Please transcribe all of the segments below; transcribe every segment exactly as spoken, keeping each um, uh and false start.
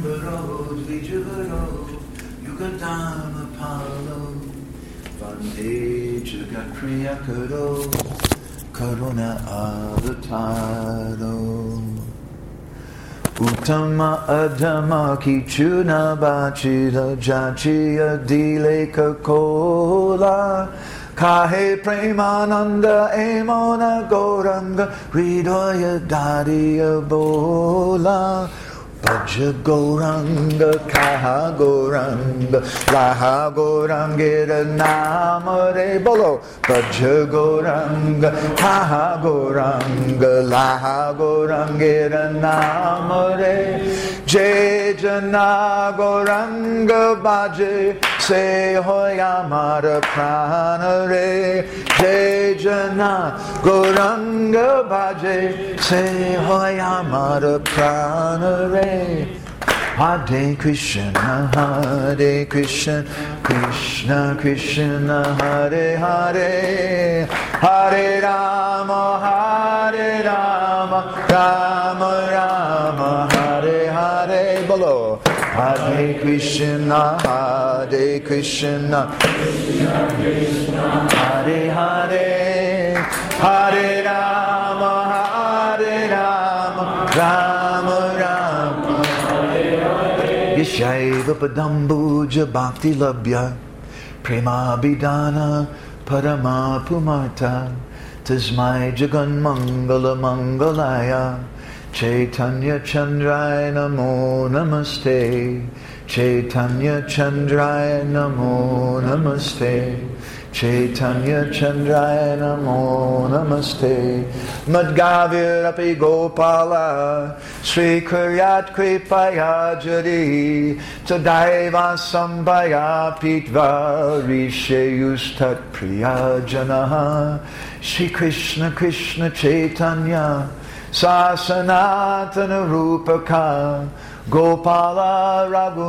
Dvajambaro, Dvijavaro, Yugadama Palo, Vande Jagatpriyakaro, Karuna Avataro. Uttama Adama Kichuna Bachila Jachiya Dileka Kola Kahe Premananda Emona Goranga Hridaya Dadiya Bola Bhaja Goranga Kaha Goranga Laha Gorangera Namare Bolo Bhaja Goranga Kaha Goranga Laha Gorangera Namare Jai Jana Goranga Bhaje Se Hoyamara Pranare Jai Jana Goranga Bhaje Se Hoyamara Pranare Hare Krishna, Hare Krishna, Krishna Krishna, Hare Hare, Hare Rama, Hare Rama, Rama Rama, Hare Hare. Bolo. Hare Krishna, Hare Krishna, Krishna Krishna, Hare Hare, Hare Rama, Hare Rama, Rama Rama. Yashaiva Padambuja Bhakti Labhya Prema Bidana Parama Pumarta Tasmai Jagan Mangala Mangalaya Chaitanya Chandraya Namo Namaste Chaitanya Chandraya Namo Namaste Chaitanya Chandraya Namo Namaste Madgavir Api Gopala Sri Kuryat Kripaya Jari Tadaiva Sambhaya Pitva Rishayustat Priyajanaha Shri Krishna Krishna Chaitanya Sasanatana Rupaka Gopala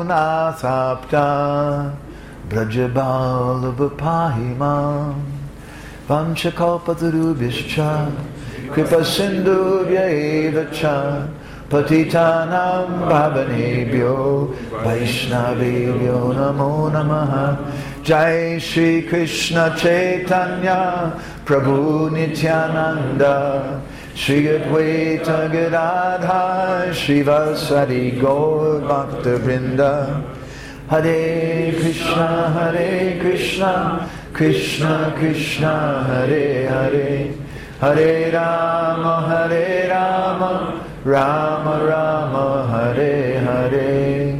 Raghunathapta Brajabala Vapahimam Vanchakalpatarubhischa Kripa Sindhurya Evacha Patitanam Bhavanebhyo Vaishnavebhyo Namo Namaha Jai Shri Krishna Chaitanya Prabhu Nityananda Shri Advaita Gadadha Shrivasadi Gaur Bhakta Vrinda Hare Krishna, Hare Krishna, Krishna Krishna, Hare Hare, Hare Rama, Hare Rama, Rama Rama, Hare Hare.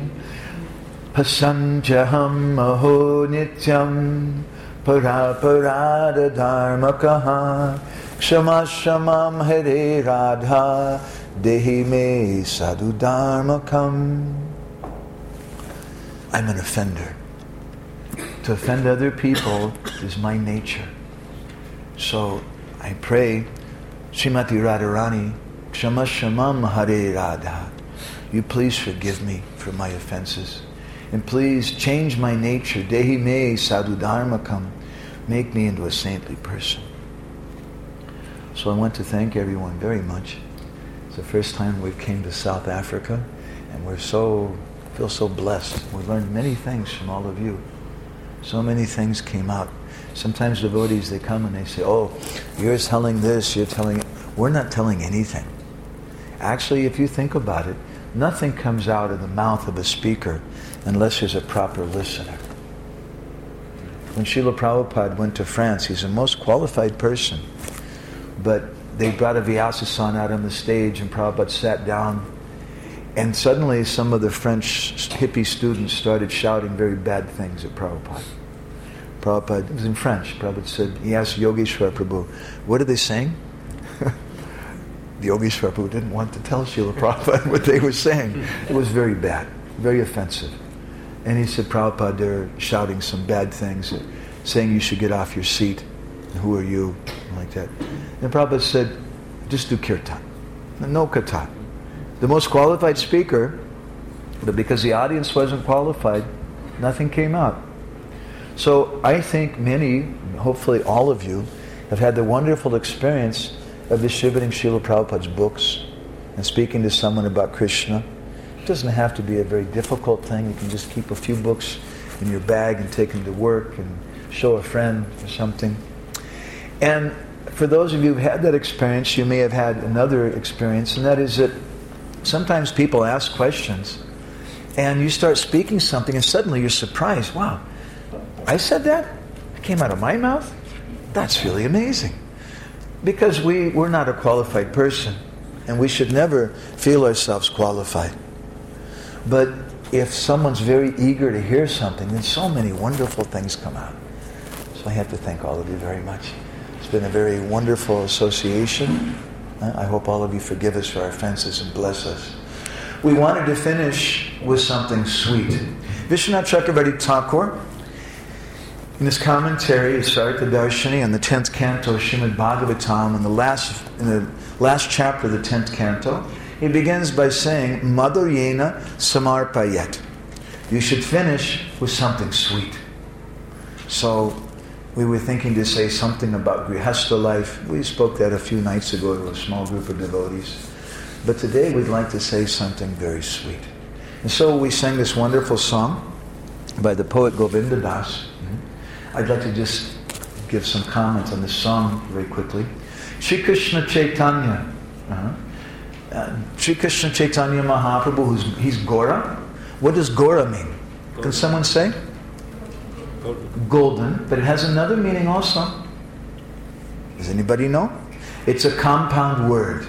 Pasanjaham aho nityam, paraparada dharmakaha, Kshama Shamam Hare Radha, Dehi me sadhu dharmakam. I'm an offender. To offend other people is my nature. So I pray, Srimati Radharani, Kshama Shamam Hare Radha. You please forgive me for my offenses. And please change my nature. Dehi me sadhu dharmakam. Make me into a saintly person. So I want to thank everyone very much. It's the first time we came to South Africa, and we're so feel so blessed. We learned many things from all of you. So many things came out. Sometimes devotees, they come and they say, oh, you're telling this, you're telling it. We're not telling anything. Actually, if you think about it, nothing comes out of the mouth of a speaker unless there's a proper listener. When Srila Prabhupada went to France, he's the most qualified person. But they brought a Vyasa-san out on the stage, and Prabhupada sat down. And suddenly some of the French hippie students started shouting very bad things at Prabhupada. Prabhupada, it was in French, Prabhupada said, he asked Yogeshwar Prabhu, what are they saying? The Yogeshwar Prabhu didn't want to tell Srila Prabhupada what they were saying. It was very bad, very offensive. And he said, Prabhupada, they're shouting some bad things, saying you should get off your seat. Who are you? Like that. And Prabhupada said, just do kirtan. No kata. The most qualified speaker, but because the audience wasn't qualified, nothing came out. So I think many, hopefully all of you, have had the wonderful experience of distributing Srila Prabhupada's books and speaking to someone about Krishna It doesn't have to be a very difficult thing. You can just keep a few books in your bag and take them to work and show a friend or something. And for those of you who've had that experience, you may have had another experience, and that is that sometimes people ask questions and you start speaking something and suddenly you're surprised. Wow, I said that? It came out of my mouth? That's really amazing. Because we, we're not a qualified person, and we should never feel ourselves qualified. But if someone's very eager to hear something, then so many wonderful things come out. So I have to thank all of you very much. It's been a very wonderful association. I hope all of you forgive us for our offenses and bless us. We wanted to finish with something sweet. Vishwanath Chakravarti Thakur, in his commentary, Sarita Darshini, on the tenth canto, Srimad Bhagavatam, in the last in the last chapter of the tenth canto, he begins by saying, Madhuryena samarpayat. You should finish with something sweet. So, we were thinking to say something about Grihastha life. We spoke that a few nights ago to a small group of devotees. But today we'd like to say something very sweet. And so we sang this wonderful song by the poet Govinda Das. I'd like to just give some comments on this song very quickly. Sri Krishna Chaitanya. Uh-huh. Uh, Sri Krishna Chaitanya Mahaprabhu, who's, he's Gora. What does Gora mean? Golden. Can someone say? Golden. Golden. But it has another meaning also. Does anybody know? It's a compound word.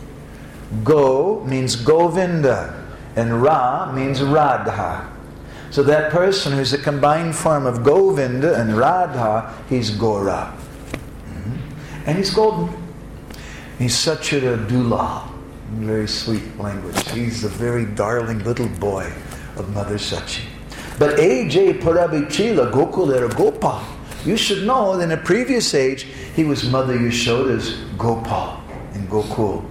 Go means Govinda, and Ra means Radha. So that person who's a combined form of Govinda and Radha, he's Gora. Mm-hmm. And he's golden. He's such a dula. Very sweet language. He's a very darling little boy of Mother Sachi. But A J Parabichila Gokulera Gopal. You should know that in a previous age, he was Mother Yashoda's Gopal in Gokul.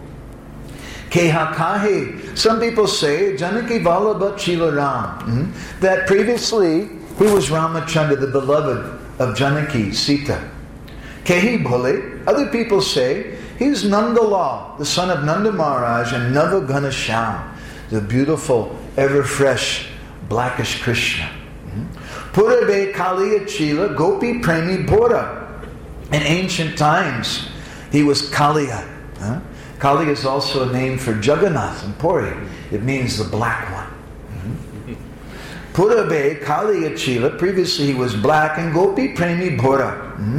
Kehakahe. Some people say Janaki Vallabha Chila Ram. Mm-hmm. That previously he was Ramachandra, the beloved of Janaki, Sita. Kehi Bhole. Other people say he's Nandalal, the son of Nanda Maharaj, and Nava Ganesham, the beautiful, ever-fresh, blackish Krishna. Purabe Kaliya Chila Gopi Premi Bora. In ancient times, he was Kaliya. Huh? Kali is also a name for Jagannath and Puri. It means the black one. Mm-hmm. Purabe Kaliya Chila. Previously he was black, and Gopi Premi Bora.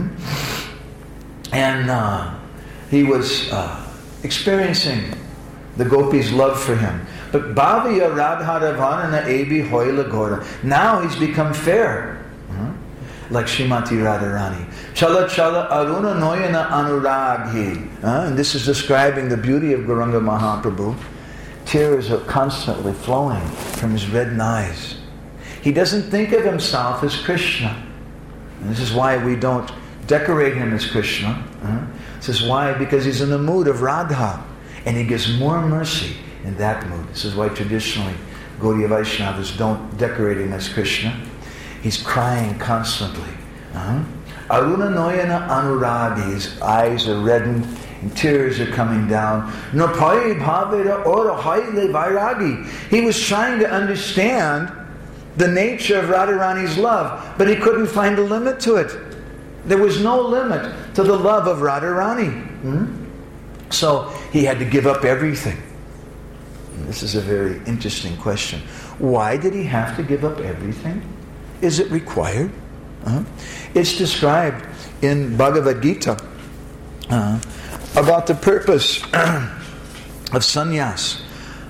Mm-hmm. And uh, he was uh, experiencing the gopis' love for him. But Bhavya Radharavanana Ebi Hoila Gora. Now he's become fair. Mm-hmm. Like Srimati Radharani. Chala Chala Aruna Noyana Anuraghi. Uh, and this is describing the beauty of Gauranga Mahaprabhu. Tears are constantly flowing from his red eyes. He doesn't think of himself as Krishna. And this is why we don't decorate him as Krishna. Uh, this is why, because he's in the mood of Radha. And he gives more mercy in that mood. This is why traditionally Gaudiya Vaishnavas don't decorate him as Krishna. He's crying constantly. Uh-huh. Aruna Noyana Anuragi. His eyes are reddened and tears are coming down. Nopai Bhavira Ora Haile Vairagi. He was trying to understand the nature of Radharani's love, but he couldn't find a limit to it. There was no limit to the love of Radharani. Hmm? So he had to give up everything. And this is a very interesting question. Why did he have to give up everything? Is it required? Uh-huh. It's described in Bhagavad Gita uh, about the purpose of sannyas.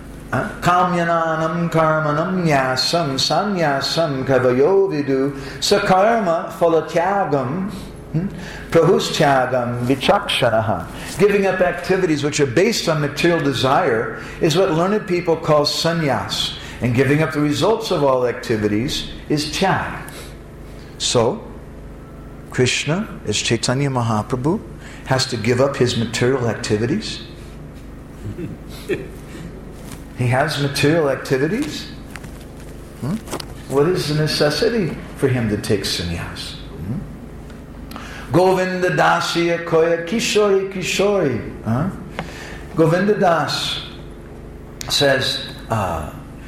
Kamyananam karmanam yasam sannyasam kavayo vidu sakarma phalatyagam prahustyagam vichakshanaha. Giving up activities which are based on material desire is what learned people call sannyas. And giving up the results of all activities is tyag. So, Krishna, as Chaitanya Mahaprabhu, has to give up his material activities. He has material activities. Hmm? What is the necessity for him to take sannyas? Hmm? Govinda Dasya Koya Kishori Kishori. Huh? Govinda Das says, uh,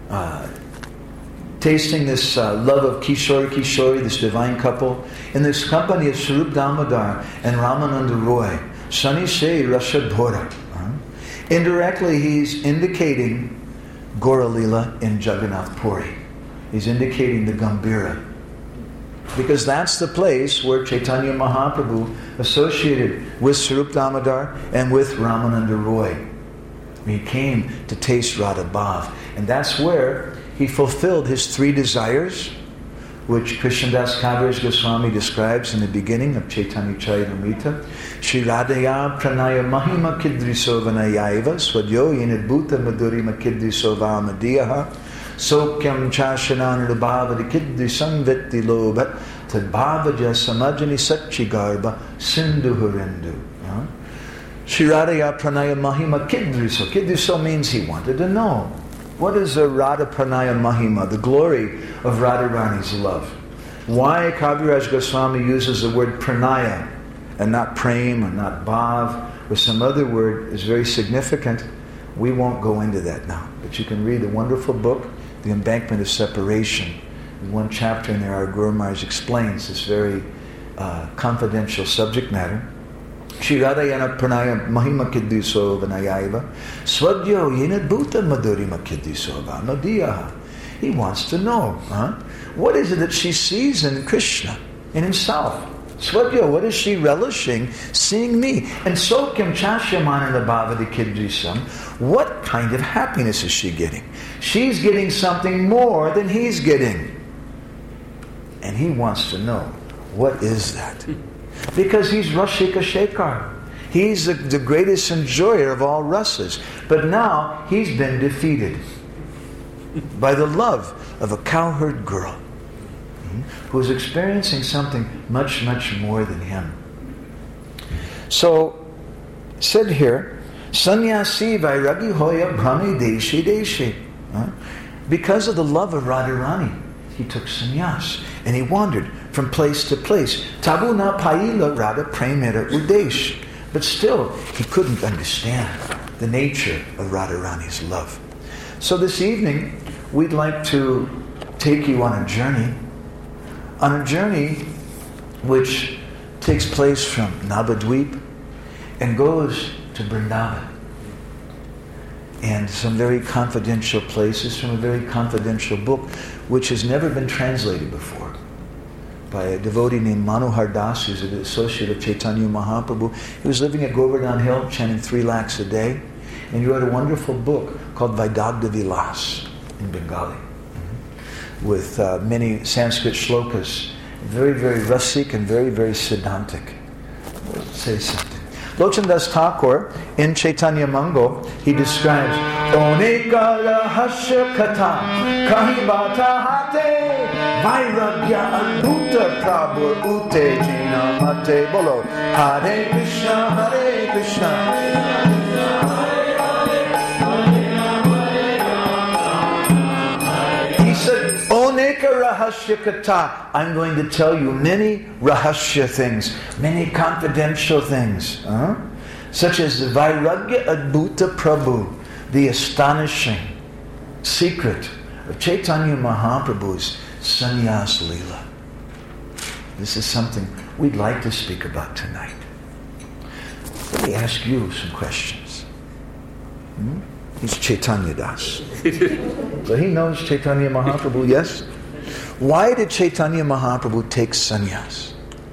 uh, tasting this uh, love of Kishori Kishori, this divine couple, in this company of Swarup Damodar and Ramananda Roy. Sunny Say Rasha Bhora. Uh, indirectly, he's indicating Gaura Lila in Jagannath Puri. He's indicating the Gambhira. Because that's the place where Chaitanya Mahaprabhu associated with Swarup Damodar and with Ramananda Roy. He came to taste Radha Bhav. And that's where he fulfilled his three desires, which Krishnadas Kaviraj Goswami describes in the beginning of Chaitanya Charitamrita. Shri Radhaya Pranaya Mahima Kidriso Vanayaiva Swadyo Yenadbhuta Madhurima Kidriso Vamadiyaha Sokyam Chashanan Rubhavadi Kidrisam Vetti Lobhat Tadbhavaja Samajani Satchigarba Sindhu Hurendu. Shri Radhaya Pranaya Mahima Kidriso. Kidriso means he wanted to know. What is the Radha Pranaya Mahima, the glory of Radharani's love? Why Kaviraj Goswami uses the word pranaya and not prem or not bhav or some other word is very significant. We won't go into that now. But you can read a wonderful book, The Embankment of Separation. In one chapter in there, our Guru Maharaj explains this very uh, confidential subject matter. Shri Radhayana Pranaya Mahima Kiddiso Vanayaiva Swadyo Yenadbhuta Madhurima Kiddiso Vanadiyaha. He wants to know, huh? What is it that she sees in Krishna, in himself? Swadyo, what is she relishing seeing me? And so Kim Chashyamananda Bhavadi Kiddisam, what kind of happiness is she getting? She's getting something more than he's getting. And he wants to know, what is that? Because he's Rasika Shekhar. He's the, the greatest enjoyer of all rasas. But now he's been defeated by the love of a cowherd girl who's experiencing something much, much more than him. So, said here, Sanyasi Vairagi Hoya Brahmi Deshi Deshi. Because of the love of Radharani, he took sannyas and he wandered from place to place. Tabu na paila Radha Premera Udesh. But still, he couldn't understand the nature of Radharani's love. So this evening, we'd like to take you on a journey, on a journey which takes place from Navadvip and goes to Vrindavan. And some very confidential places from a very confidential book which has never been translated before by a devotee named Manohar Das, who's an associate of Chaitanya Mahaprabhu. He was living at Govardhan Hill, chanting three lakhs a day, and he wrote a wonderful book called Vaidagdha Vilas in Bengali, mm-hmm. with uh, many Sanskrit shlokas, very, very rasik and very, very siddhantic. Let's say something. Lochan Das Thakur, in Chaitanya Mangal, he describes Oneka rahasya katha kahi bata hate vairagya adbhuta prabhu uttejena mate. Bolo Hare Krishna, Hare Krishna, he said, Oneka rahasya katha. I'm going to tell you many rahasya things, many confidential things, huh? Such as the Vairagya Adbhuta Prabhu, the astonishing secret of Chaitanya Mahaprabhu's sannyas lila. This is something we'd like to speak about tonight. Let me ask you some questions. Hmm? He's Chaitanya Das. So he knows Chaitanya Mahaprabhu, yes? Why did Chaitanya Mahaprabhu take sannyas?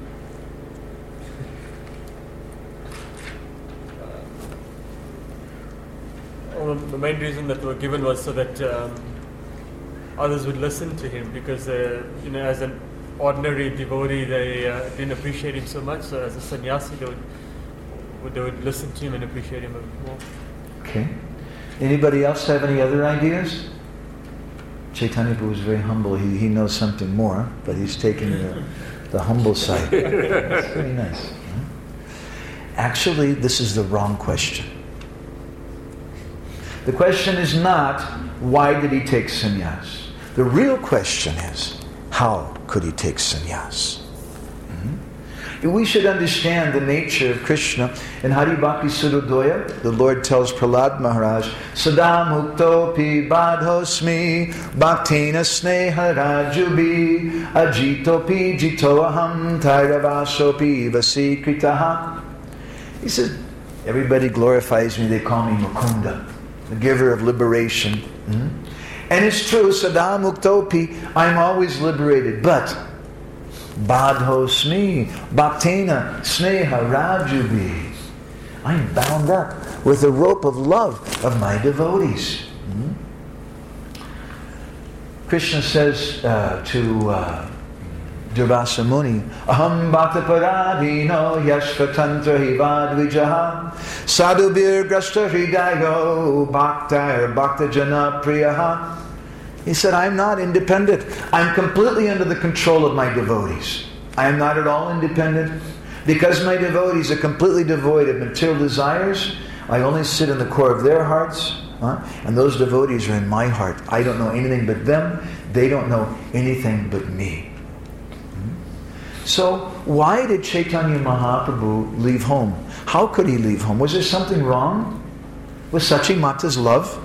Well, the main reason that were given was so that um, others would listen to him, because uh, you know, as an ordinary devotee, they uh, didn't appreciate him so much. So as a sannyasi, they would, would they would listen to him and appreciate him a bit more. Okay. Anybody else have any other ideas? Chaitanya was very humble. He he knows something more, but he's taking the, the humble side. It's very nice. Actually, this is the wrong question. The question is not, why did he take sannyas? The real question is, how could he take sannyas? Mm-hmm. We should understand the nature of Krishna. In Hari Bhakti Surodoya, the Lord tells Prahlad Maharaj, Sada muktopi badhosmi bhaktina sneha rajubi ajitopi jitoaham tairavasopi vasikritaha. He says, everybody glorifies me, they call me Mukunda, the giver of liberation. Mm-hmm. And it's true, Sada muktopi, I'm always liberated, but Badhosmi, Bhaktina, Sneha, Rajubi. I'm bound up with the rope of love of my devotees. Hmm? Krishna says uh, to uh, Durvasa Muni, Aham Bhakta Paradino Yashvatantra Hivadvijaha Sadhubir Grasta Hridayo Bhakta Bhakta Jana Priyaha. He said, I'm not independent. I'm completely under the control of my devotees. I am not at all independent. Because my devotees are completely devoid of material desires, I only sit in the core of their hearts. Huh? And those devotees are in my heart. I don't know anything but them. They don't know anything but me. Hmm? So, why did Chaitanya Mahaprabhu leave home? How could he leave home? Was there something wrong with Sachi Mata's love?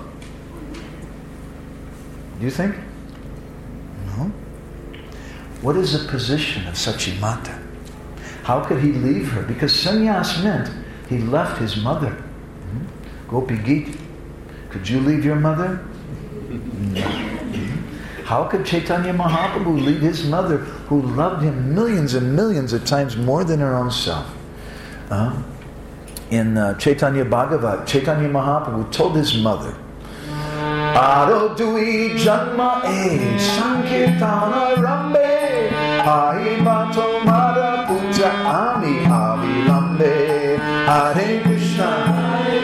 Do you think? No. What is the position of Sachi Mata? How could he leave her? Because sannyas meant he left his mother. Hmm? Gopi Geet. Could you leave your mother? No. Hmm? How could Chaitanya Mahaprabhu leave his mother, who loved him millions and millions of times more than her own self? Uh, in uh, Chaitanya Bhagavat, Chaitanya Mahaprabhu told his mother, Aro dui janma e sankirtana rambe Hai bato mara puja ami avilambe Hare Krishna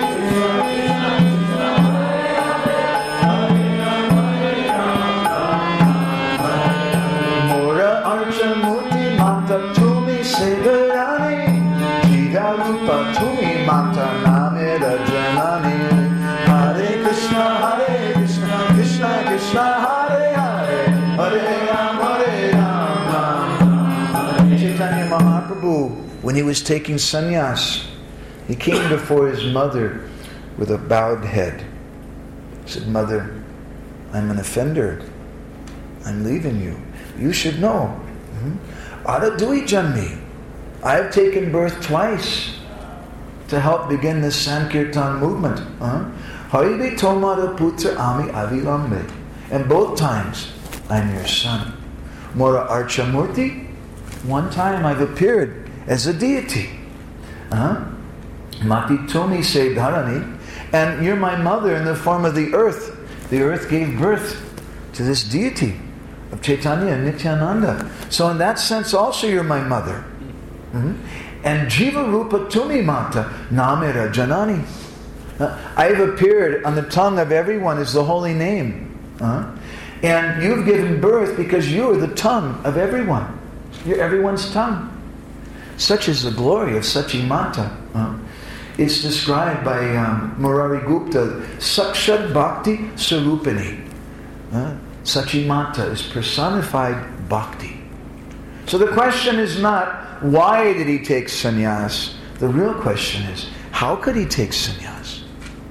Mora archa murti mata tumi sevarani Jida rupa tumi mata namera janani Hare Krishna Hare Krishna Krishna Hare Hare Hare Ram Hare Ram Chaitanya Mahaprabhu, when he was taking sannyas, he came before his mother with a bowed head. He said, Mother, I'm an offender. I'm leaving you. You should know. Adadui Janmi. I have taken birth twice to help begin this Sankirtan movement. Uh-huh. Haribi Tomara Putra Ami Avilambe. And both times, I'm your son. Mora Archamurti, one time I've appeared as a deity. Uh-huh. Mati Tomi Se Dharani. And you're my mother in the form of the earth. The earth gave birth to this deity of Chaitanya and Nityananda. So in that sense also you're my mother. Mm-hmm. And Jiva Rupa Tumi Mata Namera Janani. Uh, I have appeared on the tongue of everyone as the holy name. Uh, and you've given birth because you are the tongue of everyone. You're everyone's tongue. Such is the glory of Sachi Mata. Uh, it's described by um, Murari Gupta, Sakshad Bhakti Sarupini. Uh, Sachi Mata is personified bhakti. So the question is not, why did he take sannyas? The real question is, how could he take sannyas?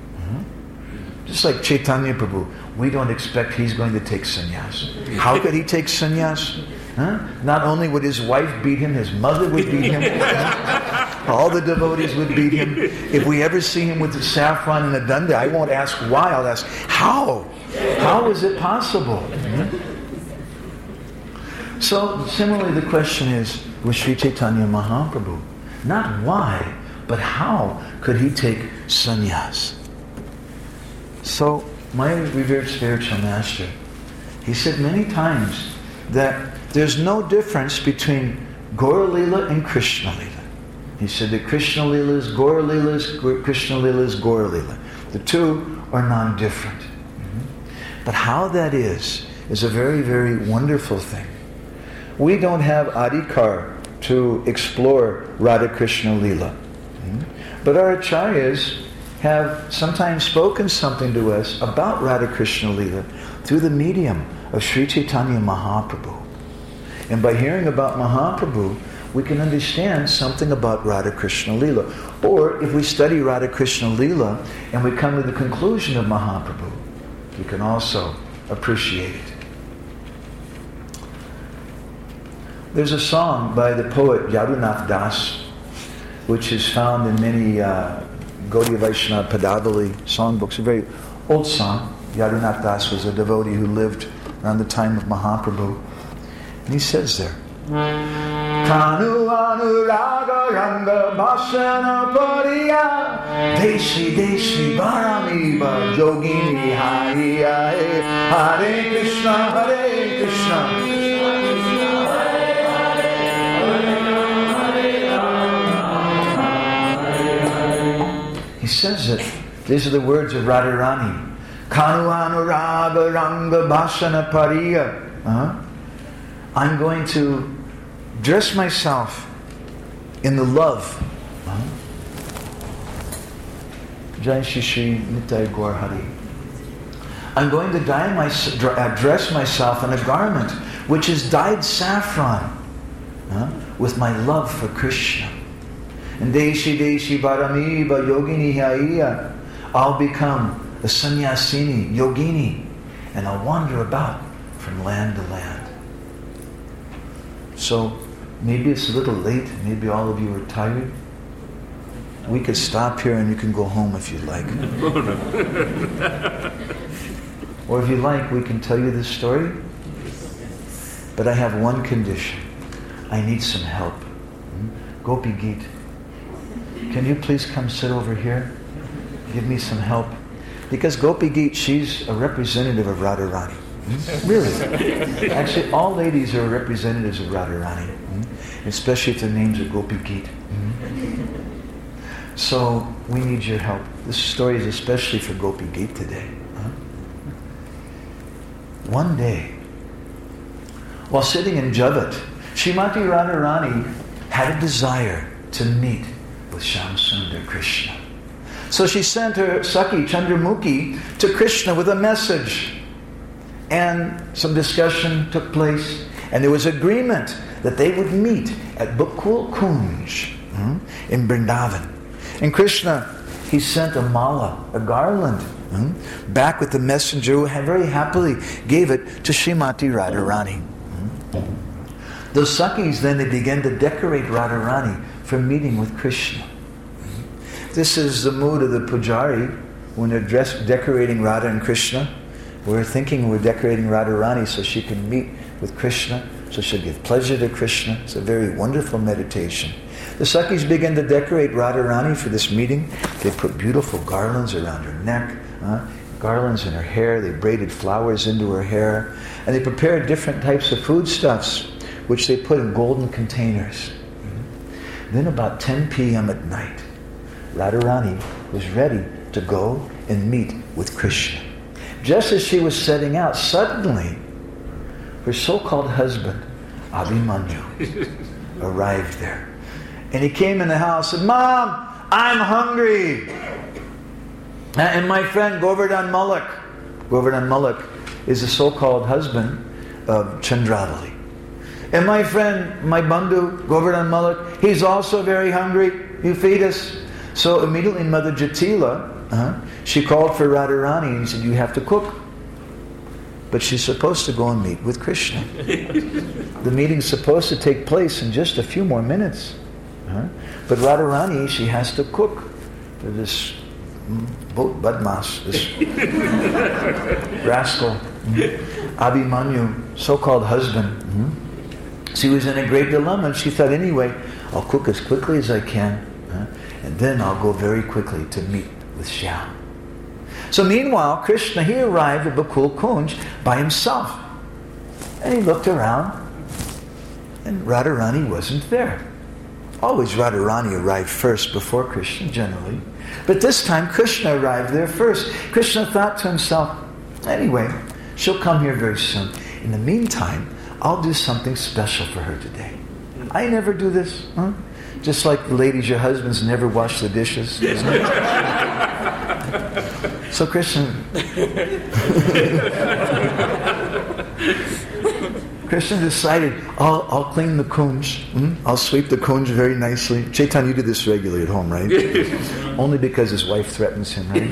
Just like Chaitanya Prabhu, we don't expect he's going to take sannyas. How could he take sannyas? Huh? Not only would his wife beat him, his mother would beat him. All the devotees would beat him. If we ever see him with the saffron and the danda, I won't ask why, I'll ask, how? How is it possible? So, similarly, the question is, with Sri Chaitanya Mahaprabhu, not why, but how could he take sannyas? So, my revered spiritual master, he said many times that there's no difference between Gaura Lila and Krishna Lila. He said that Krishna Lila is Gaura Lila, is Krishna Lila is Gaura Lila. The two are non-different. Mm-hmm. But how that is, is a very, very wonderful thing. We don't have adhikar to explore Radha Krishna Lila. Mm-hmm. But our acharyas have sometimes spoken something to us about Radha Krishna Lila through the medium of Sri Chaitanya Mahaprabhu. And by hearing about Mahaprabhu, we can understand something about Radha Krishna Leela. Or if we study Radha Krishna Leela and we come to the conclusion of Mahaprabhu, we can also appreciate it. There's a song by the poet Yadunath Das, which is found in many uh, Gaudiya Vaishnava Padavali songbooks. A very old song. Yadunath Das was a devotee who lived around the time of Mahaprabhu. And he says there, Kanu anuraga ranga bhashana pariya Deshi deshi barami ba yogini hariya Hare Krishna Hare Krishna He says it. These are the words of Radharani. Kanu anuraga ranga bhashana pariya. Uh-huh. I'm going to dress myself in the love. Uh-huh. Jai Shri Shri Nitai Gaur Hari. I'm going to dye my, dress myself in a garment which is dyed saffron uh, with my love for Krishna. And Deshi Deshi Barami Ba Yogini Haiya. I'll become a sannyasini, yogini, and I'll wander about from land to land. So maybe it's a little late, maybe all of you are tired. We could stop here and you can go home if you'd like. Or if you like, we can tell you this story. But I have one condition. I need some help. Gopi Geet, can you please come sit over here? Give me some help. Because Gopi Geet, she's a representative of Radharani. Hmm? Really. Actually, all ladies are representatives of Radharani. Hmm? Especially if their names are Gopi Geet. Hmm? So, we need your help. This story is especially for Gopi Geet today. Huh? One day, while sitting in Javat, Srimati Radharani had a desire to meet with Shyamsundar Krishna. So she sent her Sakhi Chandramukhi to Krishna with a message. And some discussion took place. And there was agreement that they would meet at Bakul Kunj hmm, in Vrindavan. And Krishna, he sent a mala, a garland, hmm, back with the messenger who had very happily gave it to Srimati Radharani. Hmm. The Sakhis then, they began to decorate Radharani for meeting with Krishna. This is the mood of the pujari when they're dressed, decorating Radha and Krishna. We're thinking we're decorating Radharani so she can meet with Krishna, so she'll give pleasure to Krishna. It's a very wonderful meditation. The Sakhis began to decorate Radharani for this meeting. They put beautiful garlands around her neck, uh, garlands in her hair. They braided flowers into her hair. And they prepared different types of foodstuffs, which they put in golden containers. Mm-hmm. Then about ten p.m. at night, Radharani was ready to go and meet with Krishna. Just as she was setting out, suddenly her so-called husband, Abhimanyu, arrived there. And he came in the house and said, Mom, I'm hungry. And my friend Govardhan Mullock, Govardhan Mullock is the so-called husband of Chandravali. And my friend, my bandhu, Govardhan Mullock, he's also very hungry. You feed us. So immediately Mother Jatila, uh, she called for Radharani and said, you have to cook. But she's supposed to go and meet with Krishna. The meeting's supposed to take place in just a few more minutes. Uh, but Radharani, she has to cook for this boat badmas, this rascal, Abhimanyu, so-called husband. Mm-hmm. She was in a great dilemma and she thought, anyway, I'll cook as quickly as I can. Uh, And then I'll go very quickly to meet with Shyam. So meanwhile, Krishna, he arrived at Bakul Kunj by himself. And he looked around, and Radharani wasn't there. Always Radharani arrived first before Krishna, generally. But this time, Krishna arrived there first. Krishna thought to himself, anyway, she'll come here very soon. In the meantime, I'll do something special for her today. I never do this, huh? Just like the ladies, your husbands never wash the dishes, isn't it? So Krishna, Krishna decided, I'll, I'll clean the kunj. Hmm? I'll sweep the kunj very nicely. Chaitanya, you do this regularly at home, right? Only because his wife threatens him, right?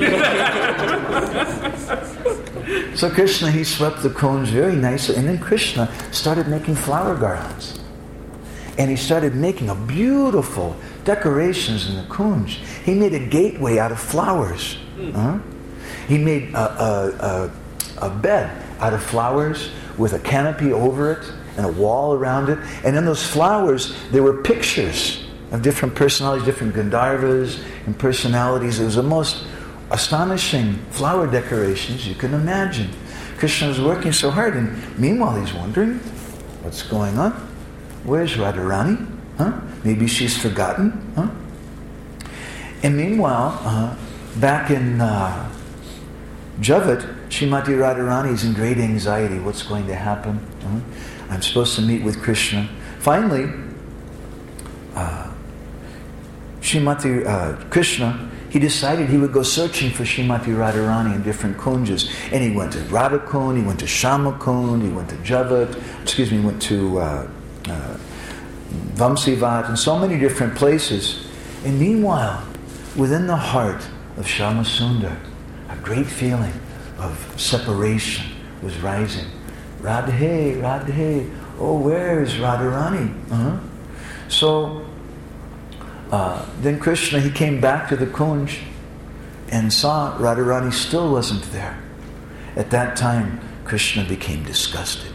So Krishna, he swept the kunj very nicely. And then Krishna started making flower garlands. And he started making a beautiful decorations in the kunj. He made a gateway out of flowers. Huh? He made a, a, a, a bed out of flowers with a canopy over it and a wall around it. And in those flowers, there were pictures of different personalities, different Gandharvas and personalities. It was the most astonishing flower decorations you can imagine. Krishna was working so hard, and meanwhile he's wondering, what's going on? Where's Radharani? Huh? Maybe she's forgotten? Huh? And meanwhile, uh, back in uh, Javat, Srimati Radharani is in great anxiety. What's going to happen? Uh, I'm supposed to meet with Krishna. Finally, uh, Srimati uh, Krishna, he decided he would go searching for Srimati Radharani in different kunjas. And he went to Radha Kund, he went to Shama Kund, he went to Javat, excuse me, he went to uh, uh, Vamsivat, and so many different places. And meanwhile, within the heart of Shama Sundar, a great feeling of separation was rising. Radhe, Radhe, oh, where is Radharani? Uh-huh. So, uh, then Krishna, he came back to the kunj and saw Radharani still wasn't there. At that time, Krishna became disgusted.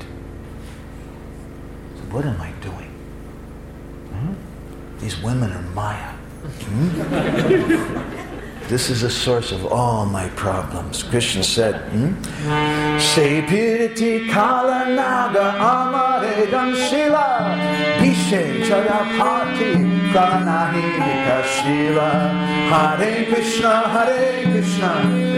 So, what am I doing? Hmm? These women are Maya. Hmm? This is the source of all my problems. Krishna said, hmm? Se piriti kala naga amare damshila Bishe charapati pranahi kashila Hare Krishna, Hare Krishna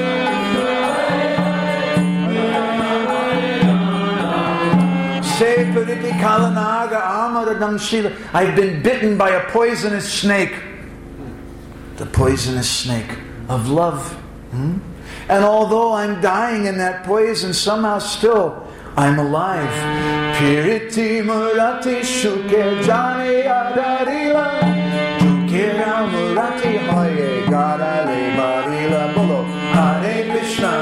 Se piriti kala naga amare damshila. I've been bitten by a poisonous snake. The poisonous snake of love. Hmm? And although I'm dying in that poison, somehow still I'm alive. Piriti murati shuke jani adarila Jukira murati hoye gara le barila Bolo Hare Krishna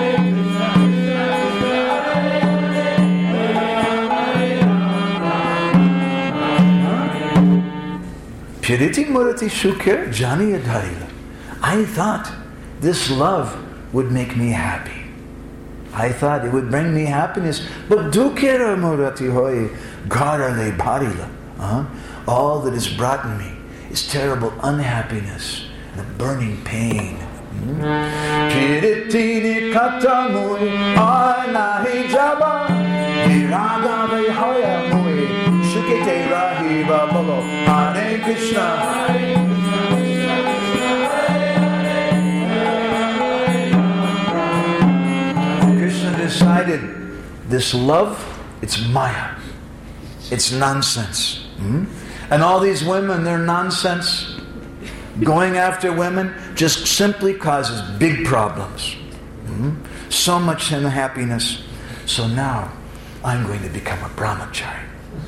Piriti murati shukir jani adarila. I thought this love would make me happy. I thought it would bring me happiness. But dukira murati hoye gara le barila. All that has brought me is terrible unhappiness and a burning pain. Piriti nikata mui anahi jaba viraga ve hoya mui shukite rahiba bolo Hare Krishna. Krishna decided this love, it's Maya. It's nonsense. Hmm? And all these women, they're nonsense. Going after women just simply causes big problems. Hmm? So much unhappiness. So now I'm going to become a brahmachari.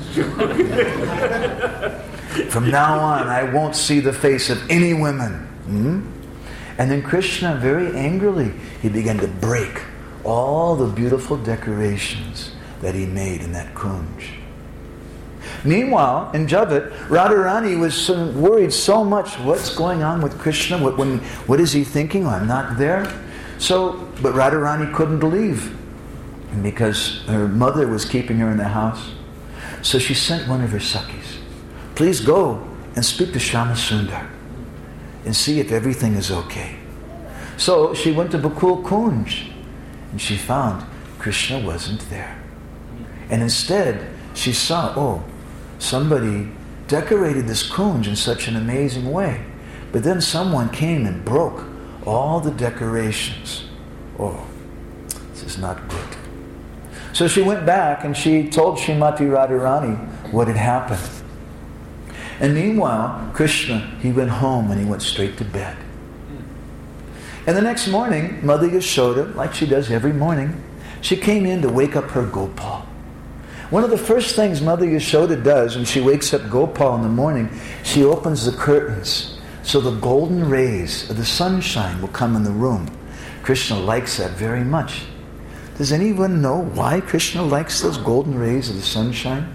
From now on, I won't see the face of any women. Hmm? And then Krishna, very angrily, he began to break all the beautiful decorations that he made in that kunj. Meanwhile, in Javat, Radharani was so worried so much. What's going on with Krishna? What, when, what is he thinking? I'm not there. So, but Radharani couldn't leave because her mother was keeping her in the house. So she sent one of her Sakhis. Please go and speak to Shama Sundar and see if everything is okay. So she went to Bakul Kunj and she found Krishna wasn't there. And instead, she saw, oh, somebody decorated this kunj in such an amazing way. But then someone came and broke all the decorations. Oh, this is not good. So she went back and she told Srimati Radharani what had happened. And meanwhile, Krishna, he went home and he went straight to bed. And the next morning, Mother Yashoda, like she does every morning, she came in to wake up her Gopal. One of the first things Mother Yashoda does when she wakes up Gopal in the morning, she opens the curtains so the golden rays of the sunshine will come in the room. Krishna likes that very much. Does anyone know why Krishna likes those golden rays of the sunshine?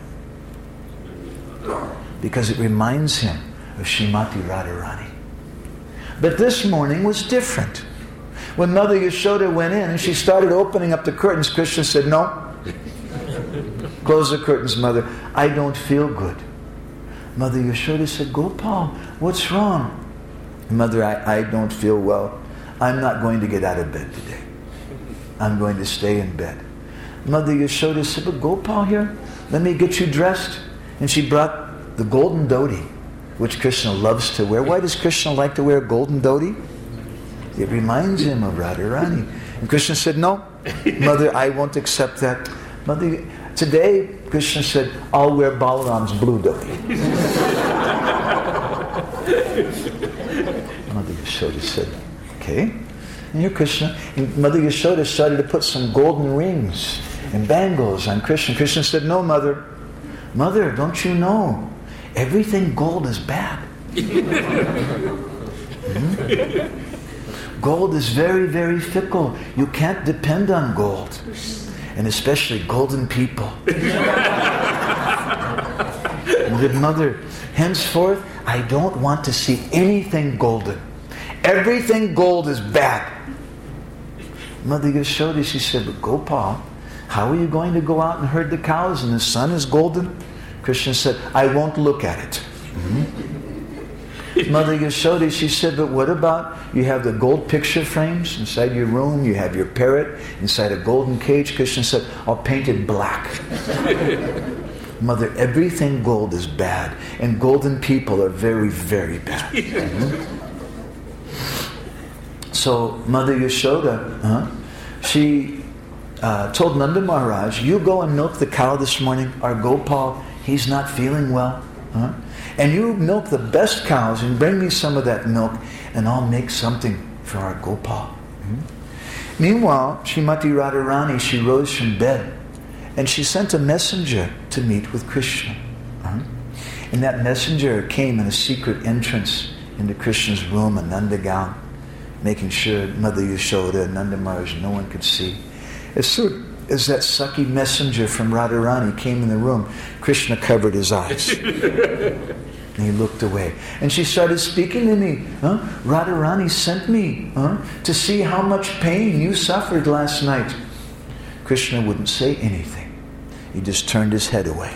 Because it reminds him of Srimati Radharani. But this morning was different. When Mother Yashoda went in and she started opening up the curtains, Krishna said, no. Close the curtains, Mother. I don't feel good. Mother Yashoda said, Gopal, what's wrong? Mother, I, I don't feel well. I'm not going to get out of bed today. I'm going to stay in bed. Mother Yashoda said, but Gopal here, let me get you dressed. And she brought the golden dhoti, which Krishna loves to wear. Why does Krishna like to wear a golden dhoti? It reminds him of Radharani. And Krishna said, no, Mother, I won't accept that. Mother, today, Krishna said, I'll wear Balaram's blue dhoti. Mother Yashoda said, okay. And here Krishna, and Mother Yashoda started to put some golden rings and bangles on Krishna. Krishna said, no, Mother. Mother, don't you know? Everything gold is bad. hmm? Gold is very, very fickle. You can't depend on gold. And especially golden people. Good Mother, henceforth, I don't want to see anything golden. Everything gold is bad. Mother Yashoda, she said, but Gopal, how are you going to go out and herd the cows and the sun is golden? Krishna said, I won't look at it. Mm-hmm. Mother Yashoda, she said, but what about, you have the gold picture frames inside your room, you have your parrot inside a golden cage. Krishna said, I'll paint it black. Mother, everything gold is bad, and golden people are very, very bad. Mm-hmm. So Mother Yashoda, huh, she uh, told Nanda Maharaj, you go and milk the cow this morning. Our Gopal, he's not feeling well. Huh? And you milk the best cows and bring me some of that milk and I'll make something for our Gopal. Hmm? Meanwhile, Srimati Radharani, she rose from bed and she sent a messenger to meet with Krishna. Huh? And that messenger came in a secret entrance into Krishna's room in Nandagaon, making sure Mother Yashoda and Nanda Maharaj, no one could see. As soon as that sucky messenger from Radharani came in the room, Krishna covered his eyes. And he looked away. And she started speaking to me. Huh? Radharani sent me huh, to see how much pain you suffered last night. Krishna wouldn't say anything. He just turned his head away.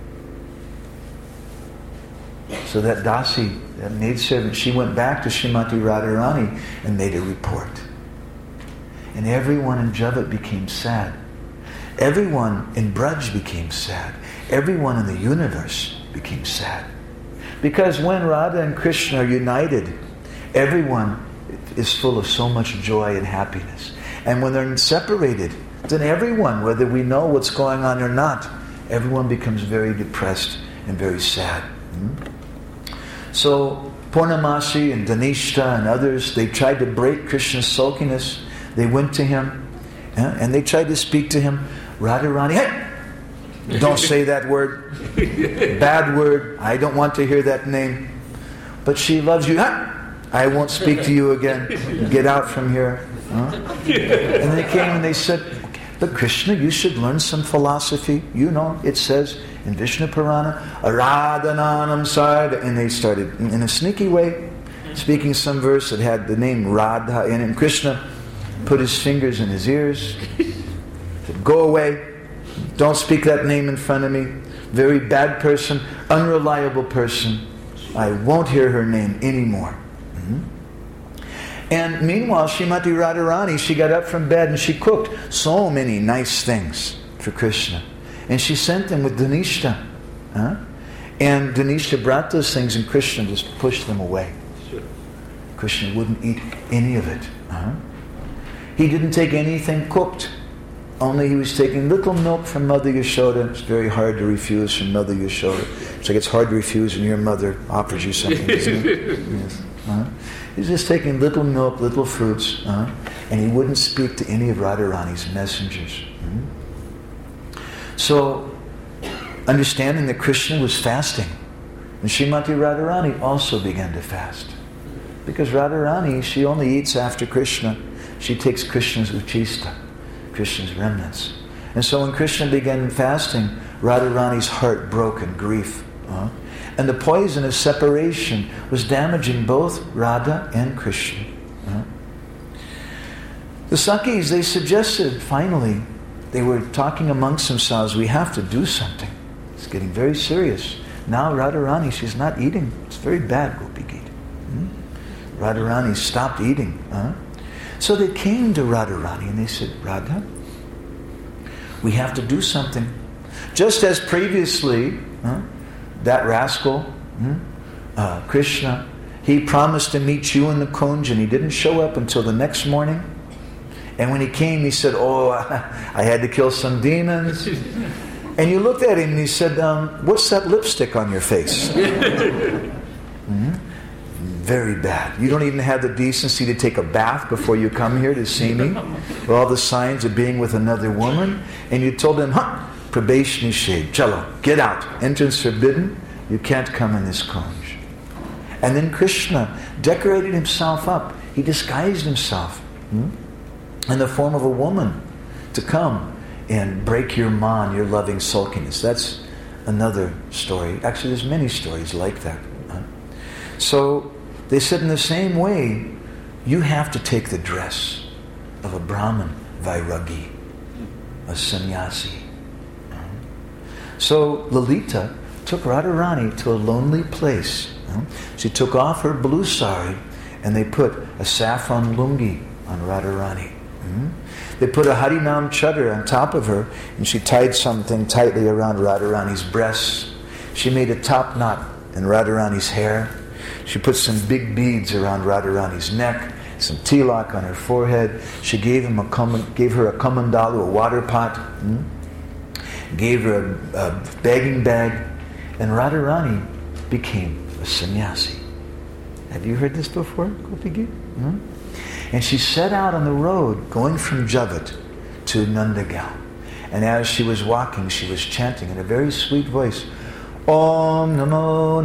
So that Dasi, that maidservant, she went back to Srimati Radharani and made a report. And everyone in Javat became sad. Everyone in Braj became sad. Everyone in the universe became sad. Because when Radha and Krishna are united, everyone is full of so much joy and happiness. And when they're separated, then everyone, whether we know what's going on or not, everyone becomes very depressed and very sad. Hmm? So Purnamasi and Dhanishta and others, they tried to break Krishna's sulkiness. They went to him yeah, and they tried to speak to him. Radharani, hey! Don't say that word. Bad word. I don't want to hear that name. But she loves you. Huh? I won't speak to you again. Get out from here. Huh? And they came and they said, but Krishna, you should learn some philosophy. You know, it says in Vishnu Purana, Aradhananam Sarda. And they started, in a sneaky way, speaking some verse that had the name Radha in it. And Krishna put his fingers in his ears. Said, go away. Don't speak that name in front of me. Very bad person, unreliable person. I won't hear her name anymore. Mm-hmm. And meanwhile, Srimati Radharani, she got up from bed and she cooked so many nice things for Krishna. And she sent them with Dhanishta. Huh? And Dhanishta brought those things and Krishna just pushed them away. Krishna wouldn't eat any of it. Huh? He didn't take anything cooked. Only he was taking little milk from Mother Yashoda. It's very hard to refuse from Mother Yashoda. It's like it's hard to refuse when your mother offers you something, isn't it? Yes. Uh-huh. He's just taking little milk, little fruits, uh-huh. And he wouldn't speak to any of Radharani's messengers. Mm-hmm. So understanding that Krishna was fasting. And Srimati Radharani also began to fast. Because Radharani, she only eats after Krishna. She takes Krishna's uchista, Krishna's remnants. And so when Krishna began fasting, Radharani's heart broke in grief. Uh, and the poison of separation was damaging both Radha and Krishna. Uh. The Sakhis, they suggested, finally, they were talking amongst themselves, we have to do something. It's getting very serious. Now Radharani, she's not eating. It's very bad, Gopi Gita. Hmm? Radharani stopped eating. Huh? So they came to Radharani and they said, Radha, we have to do something. Just as previously, huh, that rascal, hmm, uh, Krishna, he promised to meet you in the Kunj and he didn't show up until the next morning. And when he came, he said, oh, I had to kill some demons. And you looked at him and he said, um, what's that lipstick on your face? Mm-hmm. Very bad. You don't even have the decency to take a bath before you come here to see me. With all the signs of being with another woman. And you told him, huh, probation shade, chalo, get out. Entrance forbidden. You can't come in this conj. And then Krishna decorated himself up. He disguised himself hmm, in the form of a woman to come and break your man, your loving sulkiness. That's another story. Actually, there's many stories like that. Huh? So they said in the same way, you have to take the dress of a Brahmin Vairagi, a sannyasi. Huh? So Lalita took Radharani to a lonely place. Huh? She took off her blue sari and they put a saffron lungi on Radharani. Hmm? They put a Harinam chadar on top of her and she tied something tightly around Radharani's breasts. She made a top knot in Radharani's hair. She put some big beads around Radharani's neck, some tilak on her forehead. She gave him a gave her a kamandalu, a water pot. Hmm? Gave her a, a begging bag. And Radharani became a sannyasi. Have you heard this before, Gopi Gita? Hmm? And she set out on the road going from Jagat to Nandagal. And as she was walking, she was chanting in a very sweet voice, Om Namo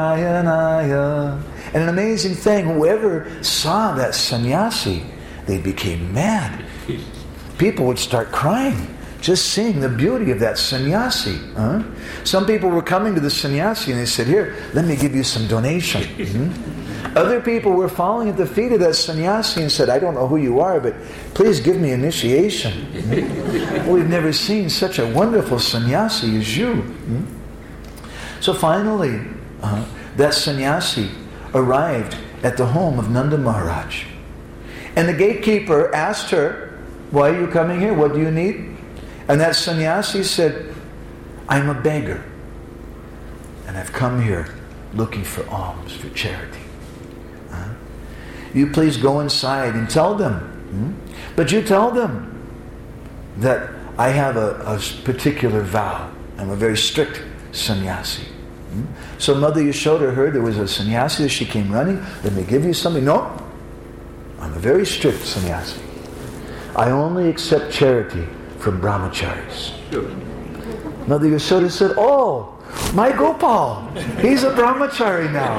Narayanaya. And an amazing thing, whoever saw that sannyasi, they became mad. People would start crying just seeing the beauty of that sannyasi. Huh? Some people were coming to the sannyasi and they said, here, let me give you some donation. Mm-hmm. Other people were falling at the feet of that sannyasi and said, I don't know who you are, but please give me initiation. Mm-hmm. We've never seen such a wonderful sannyasi as you. Mm-hmm. So finally, uh, that sannyasi arrived at the home of Nanda Maharaj. And the gatekeeper asked her, why are you coming here? What do you need? And that sannyasi said, I'm a beggar. And I've come here looking for alms, for charity. Huh? You please go inside and tell them. Hmm? But you tell them that I have a, a particular vow. I'm a very strict sannyasi. Hmm? So Mother Yashoda heard there was a sannyasi. She came running. Let me give you something. No. I'm a very strict sannyasi. I only accept charity from brahmacharis. Sure. Mother Yashoda said, oh, my Gopal, he's a brahmachari now.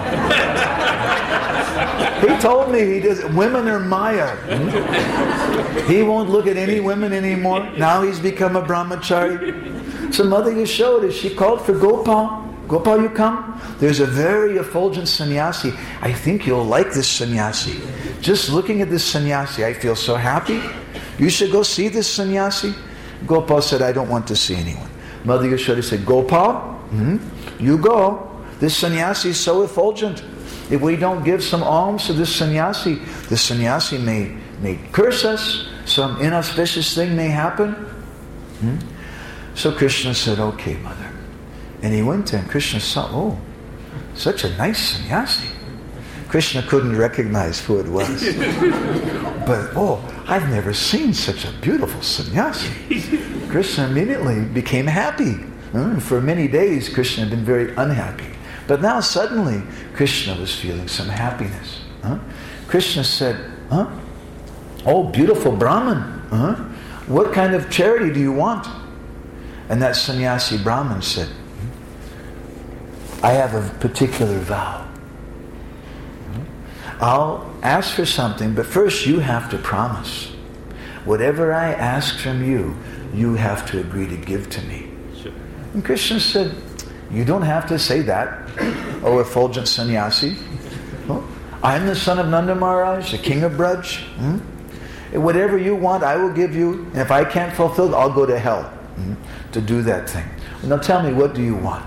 He told me he does, women are Maya. Hmm? He won't look at any women anymore. Now he's become a brahmachari. So Mother Yashoda, she called for Gopal. Gopal, you come? There's a very effulgent sannyasi. I think you'll like this sannyasi. Just looking at this sannyasi, I feel so happy. You should go see this sannyasi. Gopal said, I don't want to see anyone. Mother Yashoda said, Gopal, hmm, you go. This sannyasi is so effulgent. If we don't give some alms to this sannyasi, this sannyasi may, may curse us. Some inauspicious thing may happen. Hmm? So Krishna said, okay, Mother. And he went and Krishna saw, oh, such a nice sannyasi. Krishna couldn't recognize who it was. But, oh, I've never seen such a beautiful sannyasi. Krishna immediately became happy. And for many days, Krishna had been very unhappy. But now suddenly, Krishna was feeling some happiness. Huh? Krishna said, huh? Oh, beautiful Brahman. Huh? What kind of charity do you want? And that sannyasi Brahman said, I have a particular vow. I'll ask for something, but first you have to promise. Whatever I ask from you, you have to agree to give to me. Sure. And Krishna said, you don't have to say that, O effulgent sannyasi. Well, I'm the son of Nanda Maharaj, the king of Braj. Hmm? Whatever you want, I will give you. And if I can't fulfill it, I'll go to hell hmm, to do that thing. Now tell me, what do you want?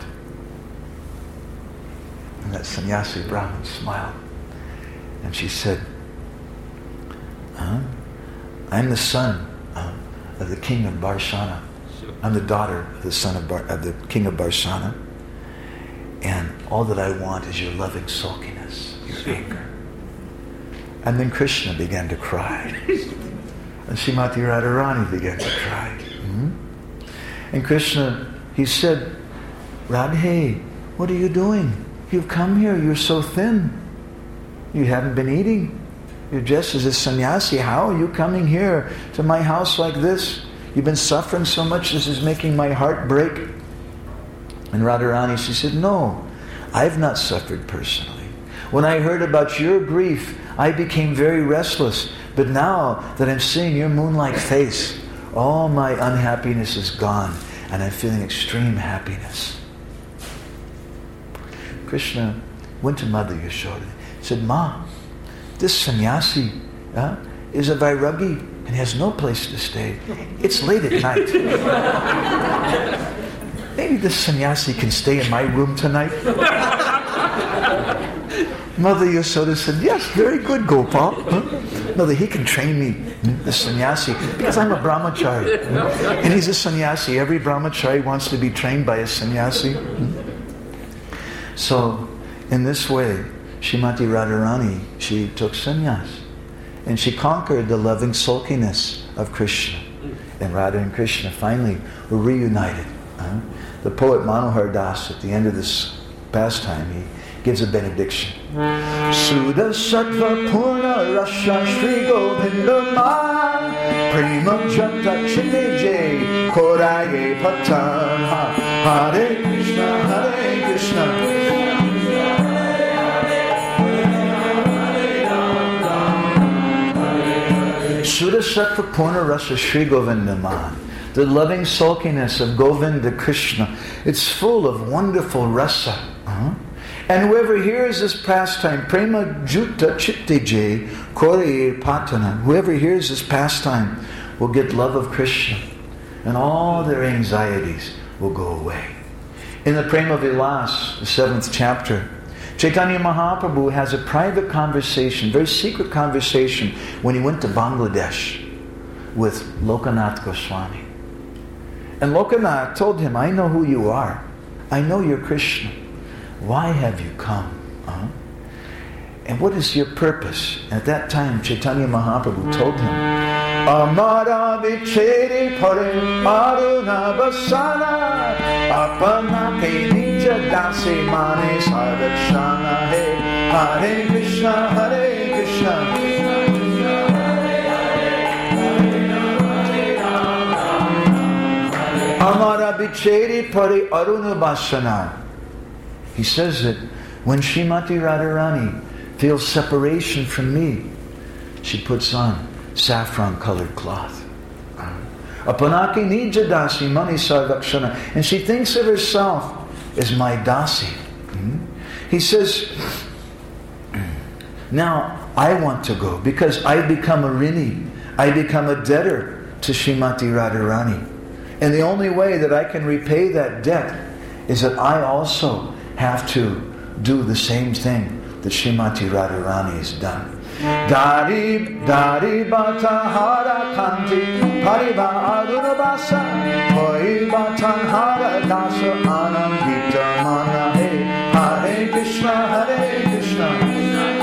And that sannyasi Brahmin smiled. And she said, huh? I'm the son uh, of the king of Barshana. I'm the daughter of the son of, Bar- of the king of Barshana. And all that I want is your loving sulkiness, your anger. And then Krishna began to cry. And Srimati Radharani began to cry. Mm-hmm. And Krishna, he said, Radhe, what are you doing? You've come here, you're so thin. You haven't been eating. You're dressed as a sannyasi. How are you coming here to my house like this? You've been suffering so much, this is making my heart break. And Radharani, she said, no, I've not suffered personally. When I heard about your grief, I became very restless. But now that I'm seeing your moon-like face, all my unhappiness is gone, and I'm feeling extreme happiness. Krishna went to Mother Yashoda. He said, Ma, this sannyasi uh, is a vairagi and has no place to stay. It's late at night. Maybe this sannyasi can stay in my room tonight. Mother Yashoda said, yes, very good, Gopal. Huh? Mother, he can train me, the sannyasi, because I'm a brahmachari. Huh? And he's a sannyasi. Every brahmachari wants to be trained by a sannyasi. Huh? So, in this way, Srimati Radharani, she took sannyas. And she conquered the loving sulkiness of Krishna. And Radha and Krishna finally were reunited. Huh? The poet Manohar Das, at the end of this pastime, he gives a benediction. Sudha Sattva Purna Rasha Shri Govinda Ma Prema Janta Chitte Jay Koraye Patan Hare Krishna Hare Krishna Sudha Sattva Purna Rasa Shri Govinda Man. The loving sulkiness of Govinda Krishna. It's full of wonderful rasa. Uh-huh. And whoever hears this pastime, Prema Jutta Chittije Koraye Patana, whoever hears this pastime will get love of Krishna. And all their anxieties will go away. In the Prema Vilas, the seventh chapter, Chaitanya Mahaprabhu has a private conversation, very secret conversation, when he went to Bangladesh with Lokanath Goswami. And Lokanath told him, I know who you are. I know you're Krishna. Why have you come? Uh-huh. And what is your purpose? At that time, Chaitanya Mahaprabhu told him, Amara vicheri pare aruna basana apana ke nija dasi mane sarvakshana he Hare Krishna Hare Krishna Amara vicheri pare aruna basana. He says that when Srimati Radharani feels separation from me, she puts on saffron-colored cloth. Apanaki nija dasi mani sarvakshana. And she thinks of herself as my dasi. He says, now I want to go because I become a rini. I become a debtor to Srimati Radharani. And the only way that I can repay that debt is that I also have to do the same thing that Srimati Radharani has done. Dari Dari Bata Hara Kanti Pariva Aruna Basa Hoi Batan Hara Dasa Anandita Mana He Hare Krishna Hare Krishna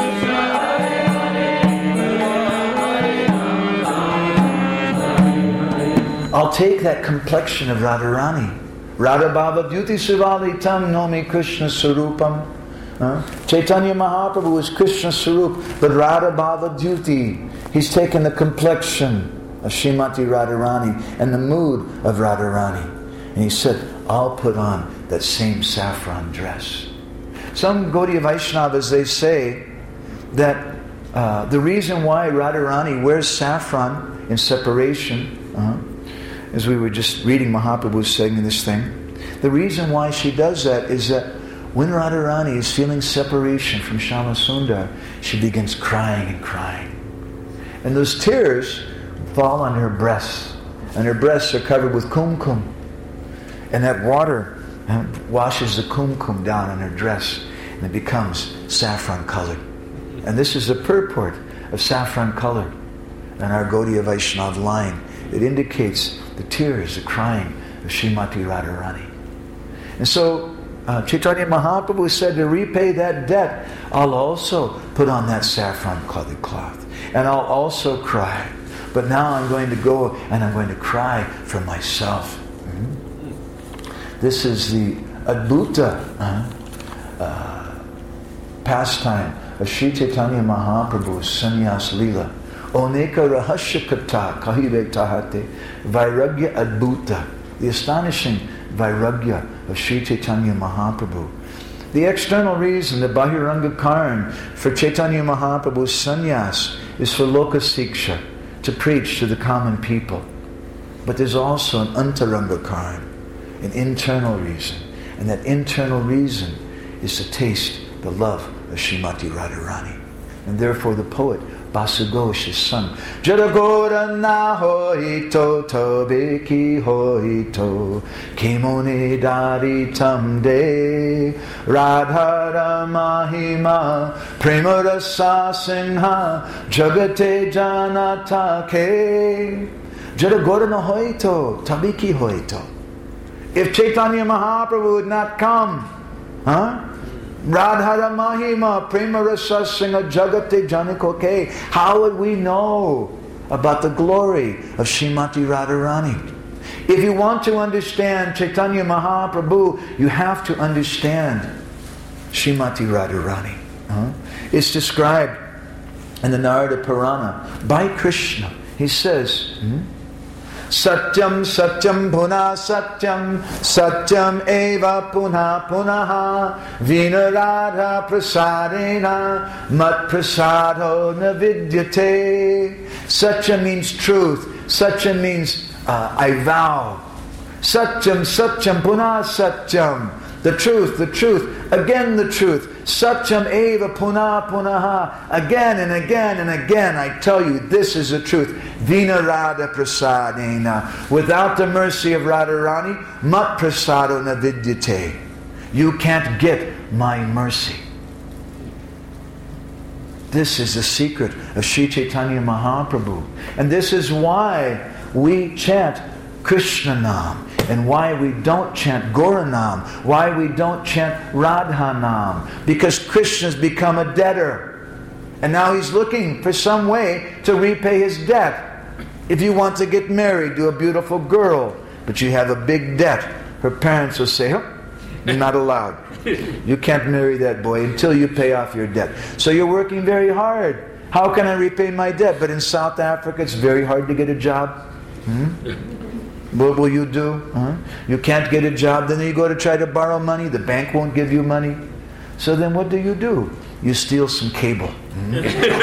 I'll take that complexion of Radharani. Radha Bhava Dyuti Sivali Tam Nomi Krishna Sarupam. Uh, Chaitanya Mahaprabhu is Krishna Sarup, but Radha Bhava Dyuti, he's taken the complexion of Srimati Radharani and the mood of Radharani. And he said, I'll put on that same saffron dress. Some Gaudiya Vaishnavas, they say that uh, the reason why Radharani wears saffron in separation, uh, as we were just reading Mahaprabhu saying this thing, the reason why she does that is that when Radharani is feeling separation from Shyamasundar, she begins crying and crying. And those tears fall on her breasts. And her breasts are covered with kumkum. And that water uh, washes the kumkum down on her dress. And it becomes saffron colored. And this is the purport of saffron color in our Gaudiya Vaishnava line. It indicates the tears, the crying of Srimati Radharani. And so uh, Chaitanya Mahaprabhu said, to repay that debt, I'll also put on that saffron colored cloth. And I'll also cry. But now I'm going to go and I'm going to cry for myself. Mm-hmm. This is the Adbhuta uh, uh, pastime of Sri Chaitanya Mahaprabhu's Sannyas Leela. Oneka Rahasya Katha Kahive Tahate Vairagya Adbhuta. The astonishing Vairagya of Sri Chaitanya Mahaprabhu. The external reason, the Bahiranga Karan for Chaitanya Mahaprabhu's sannyas is for Loka Siksha, to preach to the common people. But there's also an Antaranga Karan, an internal reason. And that internal reason is to taste the love of Srimati Radharani. And therefore the poet Basughosh has sung, Jadagora na hoito tobe ki hoito Kimone dari tamde Radhara mahima Premarasa singha Jagate janata ke Jadagora na hoito tobe ki hoito. If Chaitanya Mahaprabhu would not come, huh? Radhara Mahima Prema Rasa Singha Jagate Janikoke. How would we know about the glory of Srimati Radharani? If you want to understand Chaitanya Mahaprabhu, you have to understand Srimati Radharani. Huh? It's described in the Narada Purana by Krishna. He says, hmm? Satyam Satyam Puna Satyam Satyam Eva Puna Punaha Vina Radha Prasadena Mat Prasado Navidyate. Satya means truth. Satya means uh, I vow. Satyam Satyam Puna Satyam. The truth, the truth, again the truth. Satyam eva puna punaha. Again and again and again I tell you, this is the truth. Vina Radha Prasadena. Without the mercy of Radharani, mat prasado na vidyate. You can't get my mercy. This is the secret of Sri Chaitanya Mahaprabhu. And this is why we chant Krishna Nam, and why we don't chant Goranam, why we don't chant Radhanam, because Krishna's become a debtor, and now he's looking for some way to repay his debt. If you want to get married to a beautiful girl, but you have a big debt, her parents will say, oh, you're not allowed. You can't marry that boy until you pay off your debt. So you're working very hard. How can I repay my debt? But in South Africa, it's very hard to get a job. Hmm? What will you do? Huh? You can't get a job, then you go to try to borrow money. The bank won't give you money. So then what do you do? You steal some cable. Hmm?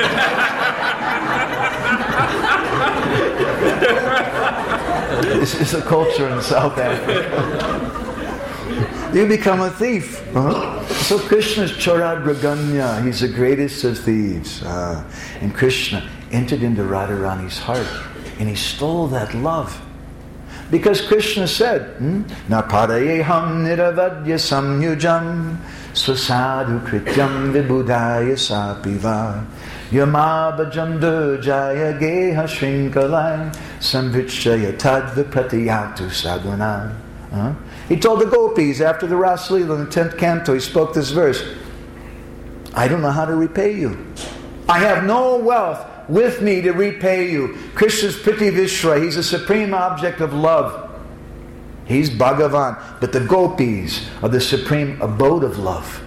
This is a culture in South Africa. You become a thief. Huh? So Krishna's Choradraganya. He's the greatest of thieves. Uh, and Krishna entered into Radharani's heart, and he stole that love. Because Krishna said, Napadayeham niravadya samyujam swasadu krityam vibudaya sapiva yamabhajam durjaya geha shrinkalai samvichaya tadva pratiyatu sadhana. Huh? He told the gopis after the Ras Leela in the tenth canto, he spoke this verse, I don't know how to repay you. I have no wealth with me to repay you. Krishna's Priti Vishra, he's a supreme object of love. He's Bhagavan, but the gopis are the supreme abode of love.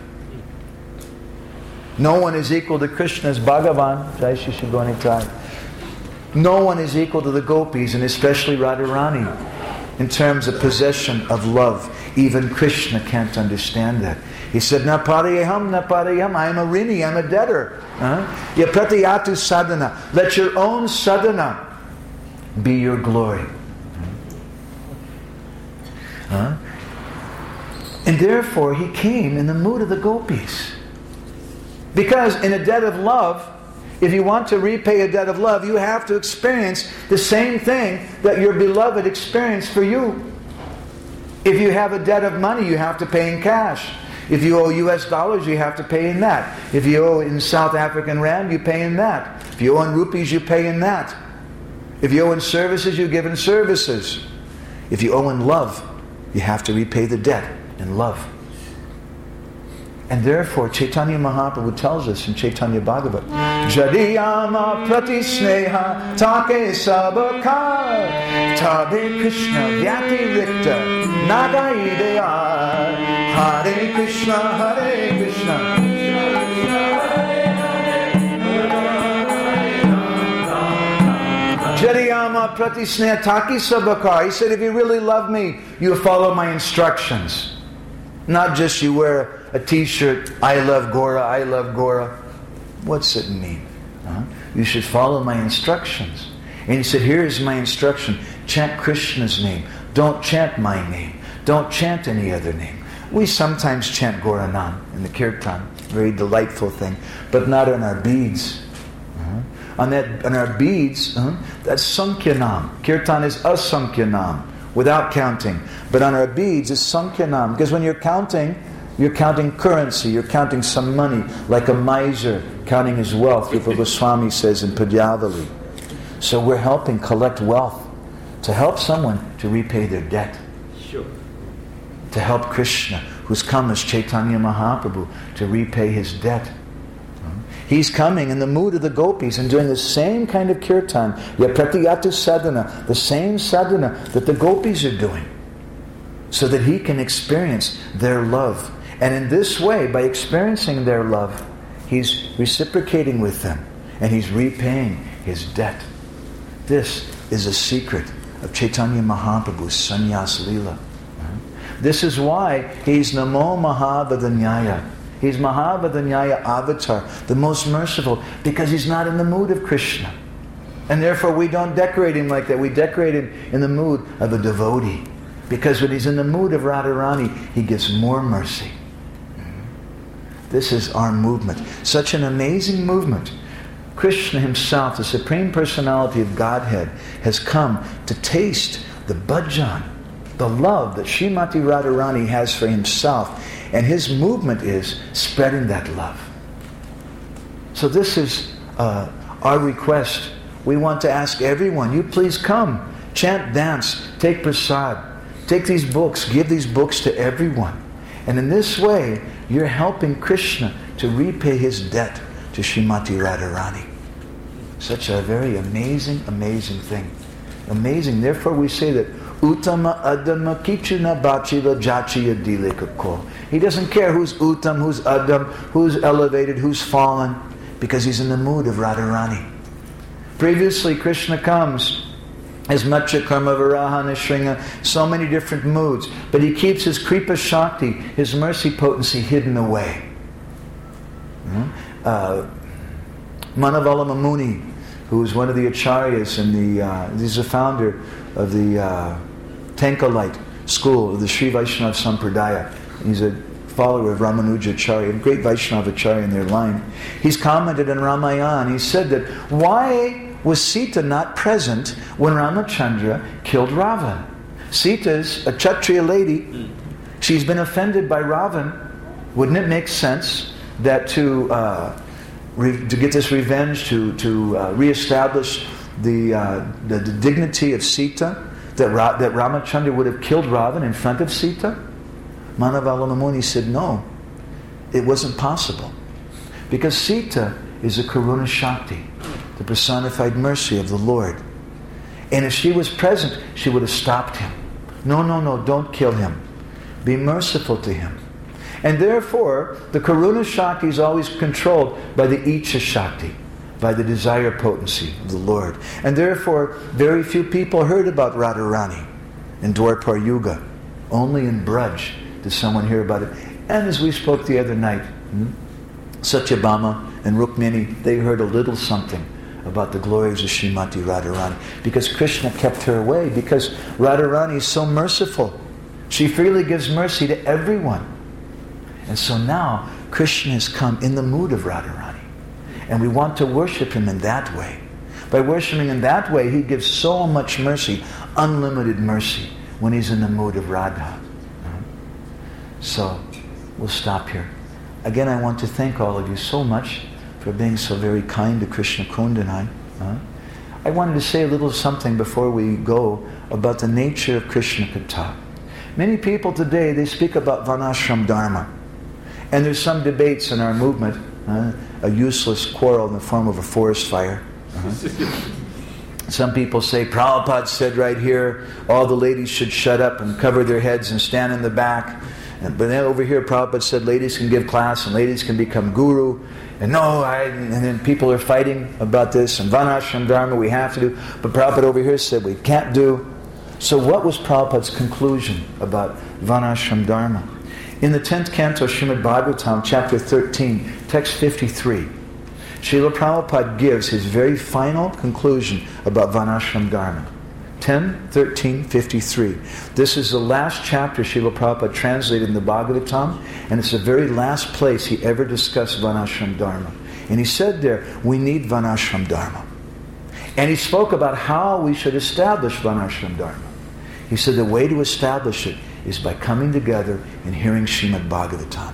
No one is equal to Krishna's Bhagavan. Jai Shri Shri Gaura. No one is equal to the gopis, and especially Radharani, in terms of possession of love. Even Krishna can't understand that. He said, na parayaham, na parayaham, I am a rini, I'm a debtor. Ya pratiyatu sadhana. Let your own sadhana be your glory. Huh? And therefore, he came in the mood of the gopis. Because in a debt of love, if you want to repay a debt of love, you have to experience the same thing that your beloved experienced for you. If you have a debt of money, you have to pay in cash. If you owe U S dollars, you have to pay in that. If you owe in South African rand, you pay in that. If you owe in rupees, you pay in that. If you owe in services, you give in services. If you owe in love, you have to repay the debt in love. And therefore, Chaitanya Mahaprabhu tells us in Chaitanya Bhagavat, Jadiyama pratisneha take sabakar tabe Krishna vyati rikta nagaidaya Hare Krishna Hare Krishna Jadiyama pratisneha take sabakar. He said, if you really love me, you follow my instructions. Not just you wear a t-shirt, I love Gora, I love Gora. What's it mean? Huh? You should follow my instructions. And he said, here is my instruction. Chant Krishna's name. Don't chant my name. Don't chant any other name. We sometimes chant Goranam in the kirtan. Very delightful thing. But not on our beads. Uh-huh. On that, on our beads, uh-huh, that's Sankyanam. Kirtan is Asankyanam. Without counting. But on our beads, it's Sankyanam. Because when you're counting, you're counting currency, you're counting some money, like a miser counting his wealth, Rupa Goswami says in Padyavali. So we're helping collect wealth to help someone to repay their debt. Sure. To help Krishna, who's come as Chaitanya Mahaprabhu, to repay his debt. He's coming in the mood of the gopis and doing the same kind of kirtan, yapratiyatu sadhana, the same sadhana that the gopis are doing, so that he can experience their love. And in this way, by experiencing their love, he's reciprocating with them and he's repaying his debt. This is a secret of Chaitanya Mahaprabhu's sannyas lila. This is why he's Namo Mahavadanyaya. He's Mahavadanyaya avatar, the most merciful, because he's not in the mood of Krishna. And therefore we don't decorate him like that. We decorate him in the mood of a devotee. Because when he's in the mood of Radharani, he gives more mercy. This is our movement. Such an amazing movement. Krishna himself, the Supreme Personality of Godhead, has come to taste the bhajan, the love that Srimati Radharani has for himself. And his movement is spreading that love. So this is uh, our request. We want to ask everyone, you please come, chant, dance, take prasad, take these books, give these books to everyone. And in this way, you're helping Krishna to repay his debt to Srimati Radharani. Such a very amazing, amazing thing. Amazing. Therefore we say that Uttama Adama Kichuna Bachila Jachiya Dilekako. He doesn't care who's Uttam, who's Adam, who's elevated, who's fallen, because he's in the mood of Radharani. Previously, Krishna comes as Matsya Karma Varaha Nishringa, so many different moods, but he keeps his Kripa Shakti, his mercy potency, hidden away. Uh, Manavala Muni, who is one of the acharyas in the, uh, he's the founder of the uh, Tenkalite school of the Sri Vaishnava Sampradaya. He's a follower of Ramanuja Acharya, a great Vaishnava Acharya in their line. He's commented in Ramayana, he said that, why was Sita not present when Ramachandra killed Ravan? Sita's a Kshatriya lady. She's been offended by Ravan. Wouldn't it make sense that to uh, re- to get this revenge, to to uh, reestablish the, uh, the the dignity of Sita, that Ra- that Ramachandra would have killed Ravan in front of Sita? Manavala Muni said no, it wasn't possible, because Sita is a Karuna Shakti, the personified mercy of the Lord. And if she was present, she would have stopped him. No, no, no, don't kill him. Be merciful to him. And therefore, the Karuna Shakti is always controlled by the Icha Shakti, by the desire potency of the Lord. And therefore, very few people heard about Radharani in Dwarpar Yuga. Only in Braj did someone hear about it. And as we spoke the other night, hmm, Satyabhama and Rukmini, they heard a little something about the glories of Srimati Radharani, because Krishna kept her away, because Radharani is so merciful. She freely gives mercy to everyone. And so now Krishna has come in the mood of Radharani. And we want to worship him in that way. By worshiping in that way, he gives so much mercy, unlimited mercy, when he's in the mood of Radha. So we'll stop here. Again, I want to thank all of you so much for being so very kind to Krishna Kund and I. Uh, I wanted to say a little something before we go about the nature of Krishna Katha. Many people today, they speak about Varnashram Dharma. And there's some debates in our movement, uh, a useless quarrel in the form of a forest fire. Uh-huh. Some people say, Prabhupada said right here, all the ladies should shut up and cover their heads and stand in the back. And, but then over here, Prabhupada said ladies can give class and ladies can become guru. And no, I, and then people are fighting about this. And Varnashram Dharma we have to do. But Prabhupada over here said we can't do. So what was Prabhupada's conclusion about Varnashram Dharma? In the tenth canto, Srimad Bhagavatam, chapter thirteen, text fifty-three, Srila Prabhupada gives his very final conclusion about Varnashram Dharma. ten, thirteen, fifty-three. This is the last chapter Srila Prabhupada translated in the Bhagavatam, and it's the very last place he ever discussed Varnashram Dharma. And he said there, we need Varnashram Dharma. And he spoke about how we should establish Varnashram Dharma. He said the way to establish it is by coming together and hearing Srimad Bhagavatam,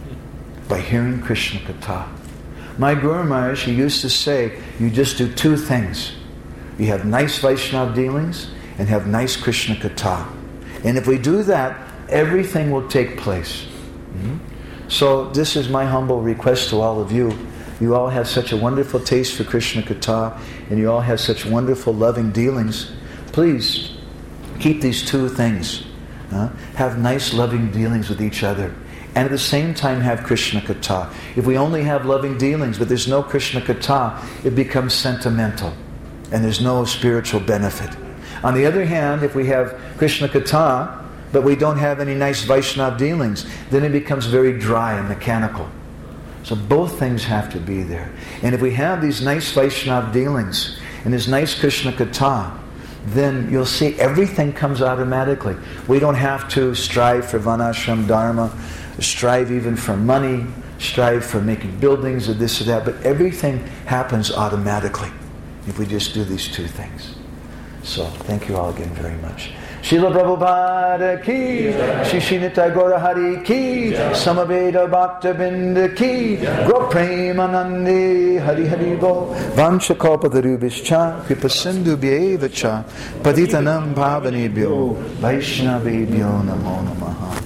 by hearing Krishna Katha. My Guru Maharaj, he used to say, you just do two things. You have nice Vaishnava dealings and have nice Krishna Katha. And if we do that, everything will take place. Mm-hmm. So this is my humble request to all of you. You all have such a wonderful taste for Krishna Katha, and you all have such wonderful loving dealings. Please keep these two things. Uh, have nice loving dealings with each other. And at the same time have Krishna Katha. If we only have loving dealings but there's no Krishna Katha, it becomes sentimental. And there's no spiritual benefit. On the other hand, if we have Krishna Katha, but we don't have any nice Vaishnava dealings, then it becomes very dry and mechanical. So both things have to be there. And if we have these nice Vaishnava dealings and this nice Krishna Katha, then you'll see everything comes automatically. We don't have to strive for Varnashram Dharma, strive even for money, strive for making buildings or this or that, but everything happens automatically if we just do these two things. So, thank you all again very much. Srila Prabhupada ki, Shri Nitai Gaura Hari ki, Samaveda Bhakta Binda ki, Gro Premanandi Hari Hari Bo, Vancha Kalpatarubhischa, Kripa Sindhu Bhyevacha, Patitanam Bhavanebhyo, Vaishnavebhyo Namo Namaha.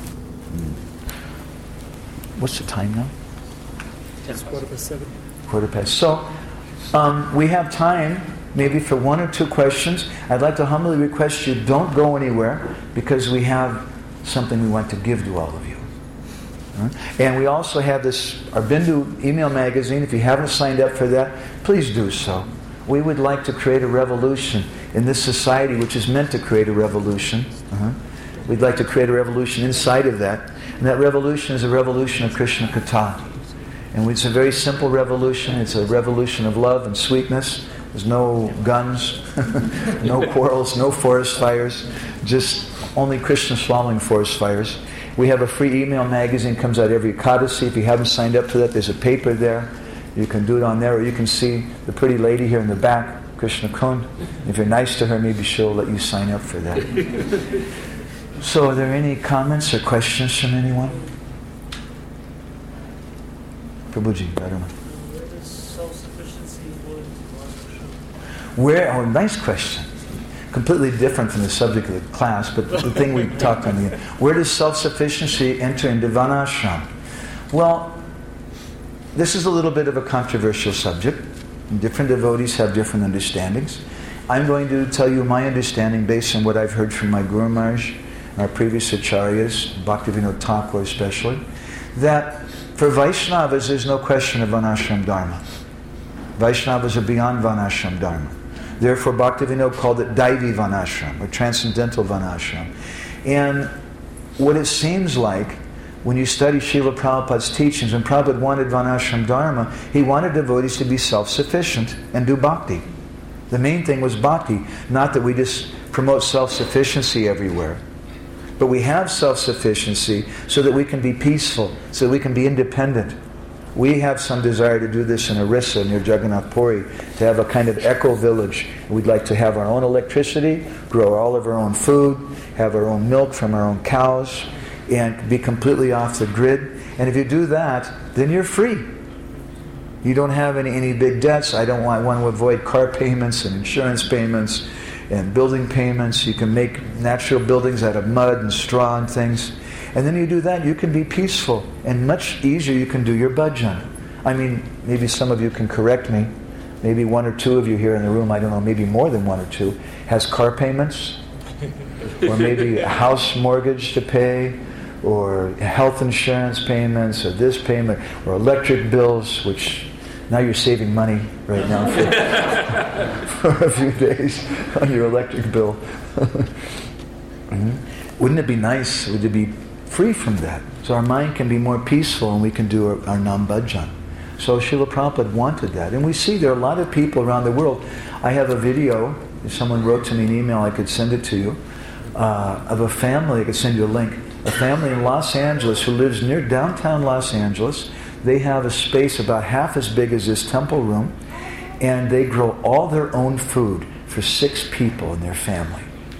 What's the time now? It's quarter past seven. Quarter past. So, um, we have time maybe for one or two questions. I'd like to humbly request you don't go anywhere, because we have something we want to give to all of you. And we also have this, our Bindu email magazine. If you haven't signed up for that, please do so. We would like to create a revolution in this society, which is meant to create a revolution. Uh-huh. We'd like to create a revolution inside of that. And that revolution is a revolution of Krishna Katha. And it's a very simple revolution. It's a revolution of love and sweetness. There's no guns, no quarrels, no forest fires, just only Krishna swallowing forest fires. We have a free email magazine, comes out every Ekadasi. If you haven't signed up for that, there's a paper there. You can do it on there, or you can see the pretty lady here in the back, Krishna Kund. If you're nice to her, maybe she'll let you sign up for that. So are there any comments or questions from anyone? Prabhuji, I don't know. Where does self-sufficiency go into Varnashram? Where? Oh, nice question. Completely different from the subject of the class, but the thing we talked on the where does self-sufficiency enter into Varnashram? Well, this is a little bit of a controversial subject. Different devotees have different understandings. I'm going to tell you my understanding based on what I've heard from my Guru Maharaj, our previous acharyas, Bhaktivinoda Thakur especially, that for Vaishnavas there's no question of Varnashram Dharma. Vaishnavas are beyond Varnashram Dharma. Therefore Bhaktivinoda called it Daivi Varnashram, or Transcendental Varnashram. And what it seems like, When you study Srila Prabhupada's teachings, when Prabhupada wanted Varnashram Dharma, he wanted devotees to be self-sufficient and do bhakti. The main thing was bhakti, not that we just promote self-sufficiency everywhere. But we have self-sufficiency so that we can be peaceful, so that we can be independent. We have some desire to do this in Orissa near Jagannath Puri, to have a kind of eco-village. We'd like to have our own electricity, grow all of our own food, have our own milk from our own cows, and be completely off the grid. And if you do that, then you're free. You don't have any, any big debts. I don't want, I want to avoid car payments and insurance payments and building payments. You can make natural buildings out of mud and straw and things. And then you do that, you can be peaceful. And much easier you can do your bhajan. I mean, maybe some of you can correct me. Maybe one or two of you here in the room, I don't know, maybe more than one or two, has car payments. Or maybe a house mortgage to pay. Or health insurance payments, or this payment, or electric bills, which now you're saving money right now for, for a few days on your electric bill. Mm-hmm. Wouldn't it be nice to be free from that? So our mind can be more peaceful and we can do our, our nam bhajan. So Srila Prabhupada wanted that. And we see there are a lot of people around the world. I have a video, if someone wrote to me an email, I could send it to you, uh, of a family, I could send you a link. A family in Los Angeles who lives near downtown Los Angeles. They have a space about half as big as this temple room, and they grow all their own food for six people in their family.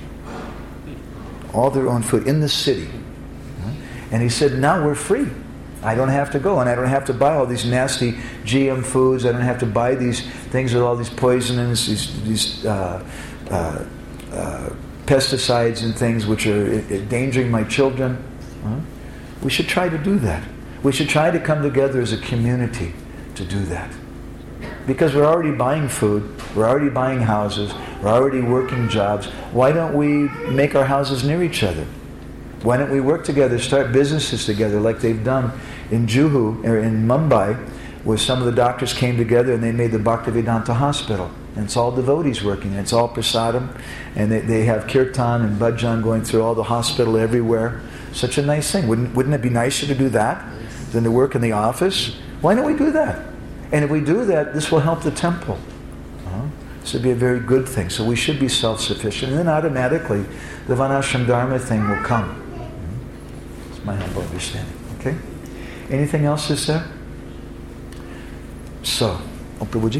All their own food in the city. And he said, now we're free. I don't have to go, and I don't have to buy all these nasty G M foods. I don't have to buy these things with all these poisons, these, these uh, uh, uh, pesticides and things which are endangering my children. Huh? We should try to do that. We should try to come together as a community to do that. Because we're already buying food, we're already buying houses, we're already working jobs. Why don't we make our houses near each other? Why don't we work together, start businesses together like they've done in Juhu, or in Mumbai, where some of the doctors came together and they made the Bhaktivedanta Hospital. And it's all devotees working, and it's all prasadam, and they, they have kirtan and bhajan going through all the hospital everywhere. Such a nice thing. Wouldn't, wouldn't it be nicer to do that than to work in the office? Why don't we do that? And if we do that, this will help the temple. Uh-huh. This would be a very good thing. So we should be self-sufficient, and then automatically the Varnashram Dharma thing will come. Mm-hmm. That's my humble understanding. Okay? Anything else is there? So, oh, Prabhuji?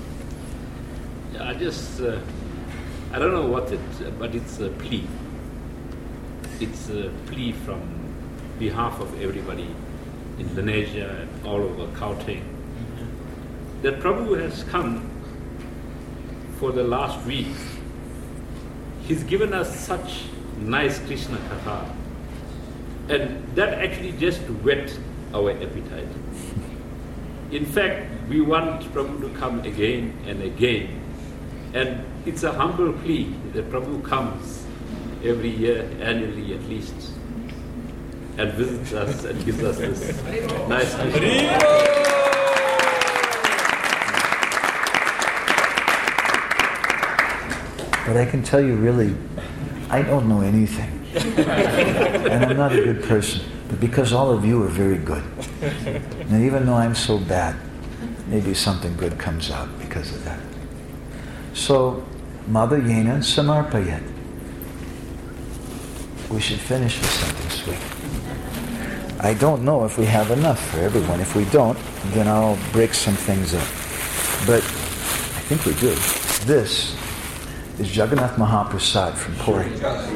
I just, uh, I don't know what it, but it's a plea. It's a plea from behalf of everybody in Indonesia and all over Gauteng, that Prabhu has come for the last week. He's given us such nice Krishna Katha, and that actually just whet our appetite. In fact, we want Prabhu to come again and again. And it's a humble plea that Prabhu comes every year, annually at least, and visits us and gives us this nice Krishna. But I can tell you really, I don't know anything. And I'm not a good person. But because all of you are very good, and even though I'm so bad, maybe something good comes out because of that. So, Mada Yena Samarpayat. We should finish with something sweet. I don't know if we have enough for everyone. If we don't, then I'll break some things up. But I think we do. This is Jagannath Mahaprasad from Puri.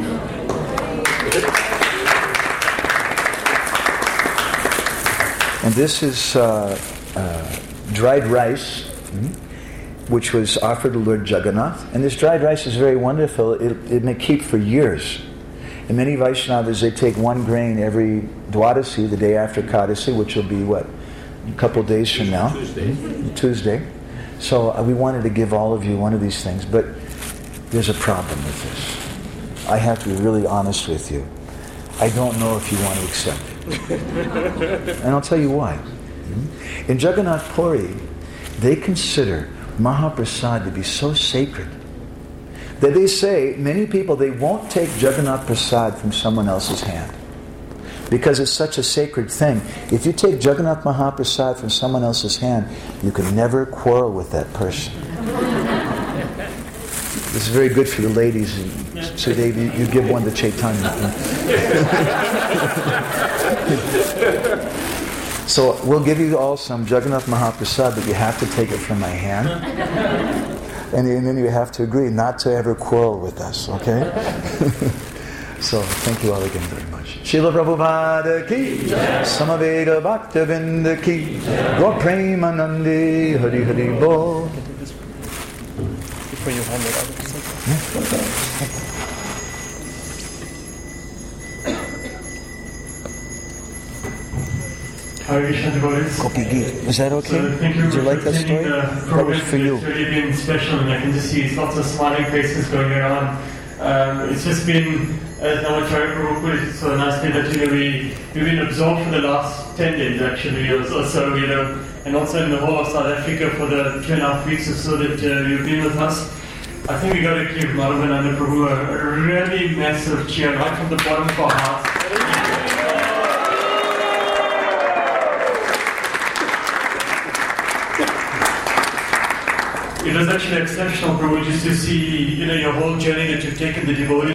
And this is uh, uh, dried rice, mm-hmm, which was offered to Lord Jagannath. And this dried rice is very wonderful. It, it may keep for years. And many Vaishnavas, they take one grain every Dwadasi, the day after Kadasi, which will be, what, a couple of days from now? Tuesday. Mm-hmm. Tuesday. So uh, we wanted to give all of you one of these things, but there's a problem with this. I have to be really honest with you. I don't know if you want to accept it. And I'll tell you why. Mm-hmm. In Jagannath Puri, they consider Mahaprasad to be so sacred that they say, many people, they won't take Jagannath Prasad from someone else's hand. because it's such a sacred thing. If you take Jagannath Mahaprasad from someone else's hand, you can never quarrel with that person. This is very good for the ladies. So Dave, you, you give one to Chaitanya. So we'll give you all some Jagannath Mahaprasad, but you have to take it from my hand. And, and then you have to agree not to ever quarrel with us, okay? So thank you all again very much. Srila Prabhupada ki, Samaveda Bhaktavinda ki, Gaur Premanande Hari Hari Bol. Before you hand it out. Hare Krishna devotees. Kopi Geet. Is that okay? So thank you Did you like that attending story? the That was for you. It's really been special, and I can just see lots of smiling faces going around. Um, it's just been, as Namacharya Prabhu put it so nicely, that you know, we, we've been absorbed for the last ten days actually, or so, you know, and also in the whole of South Africa for the two and a half weeks or so that uh, you've been with us. I think we got to give Madhavananda Prabhu a really massive cheer right from the bottom of our hearts. It was actually exceptional, Prabhu, just to see, you know, your whole journey that you've taken, the devotee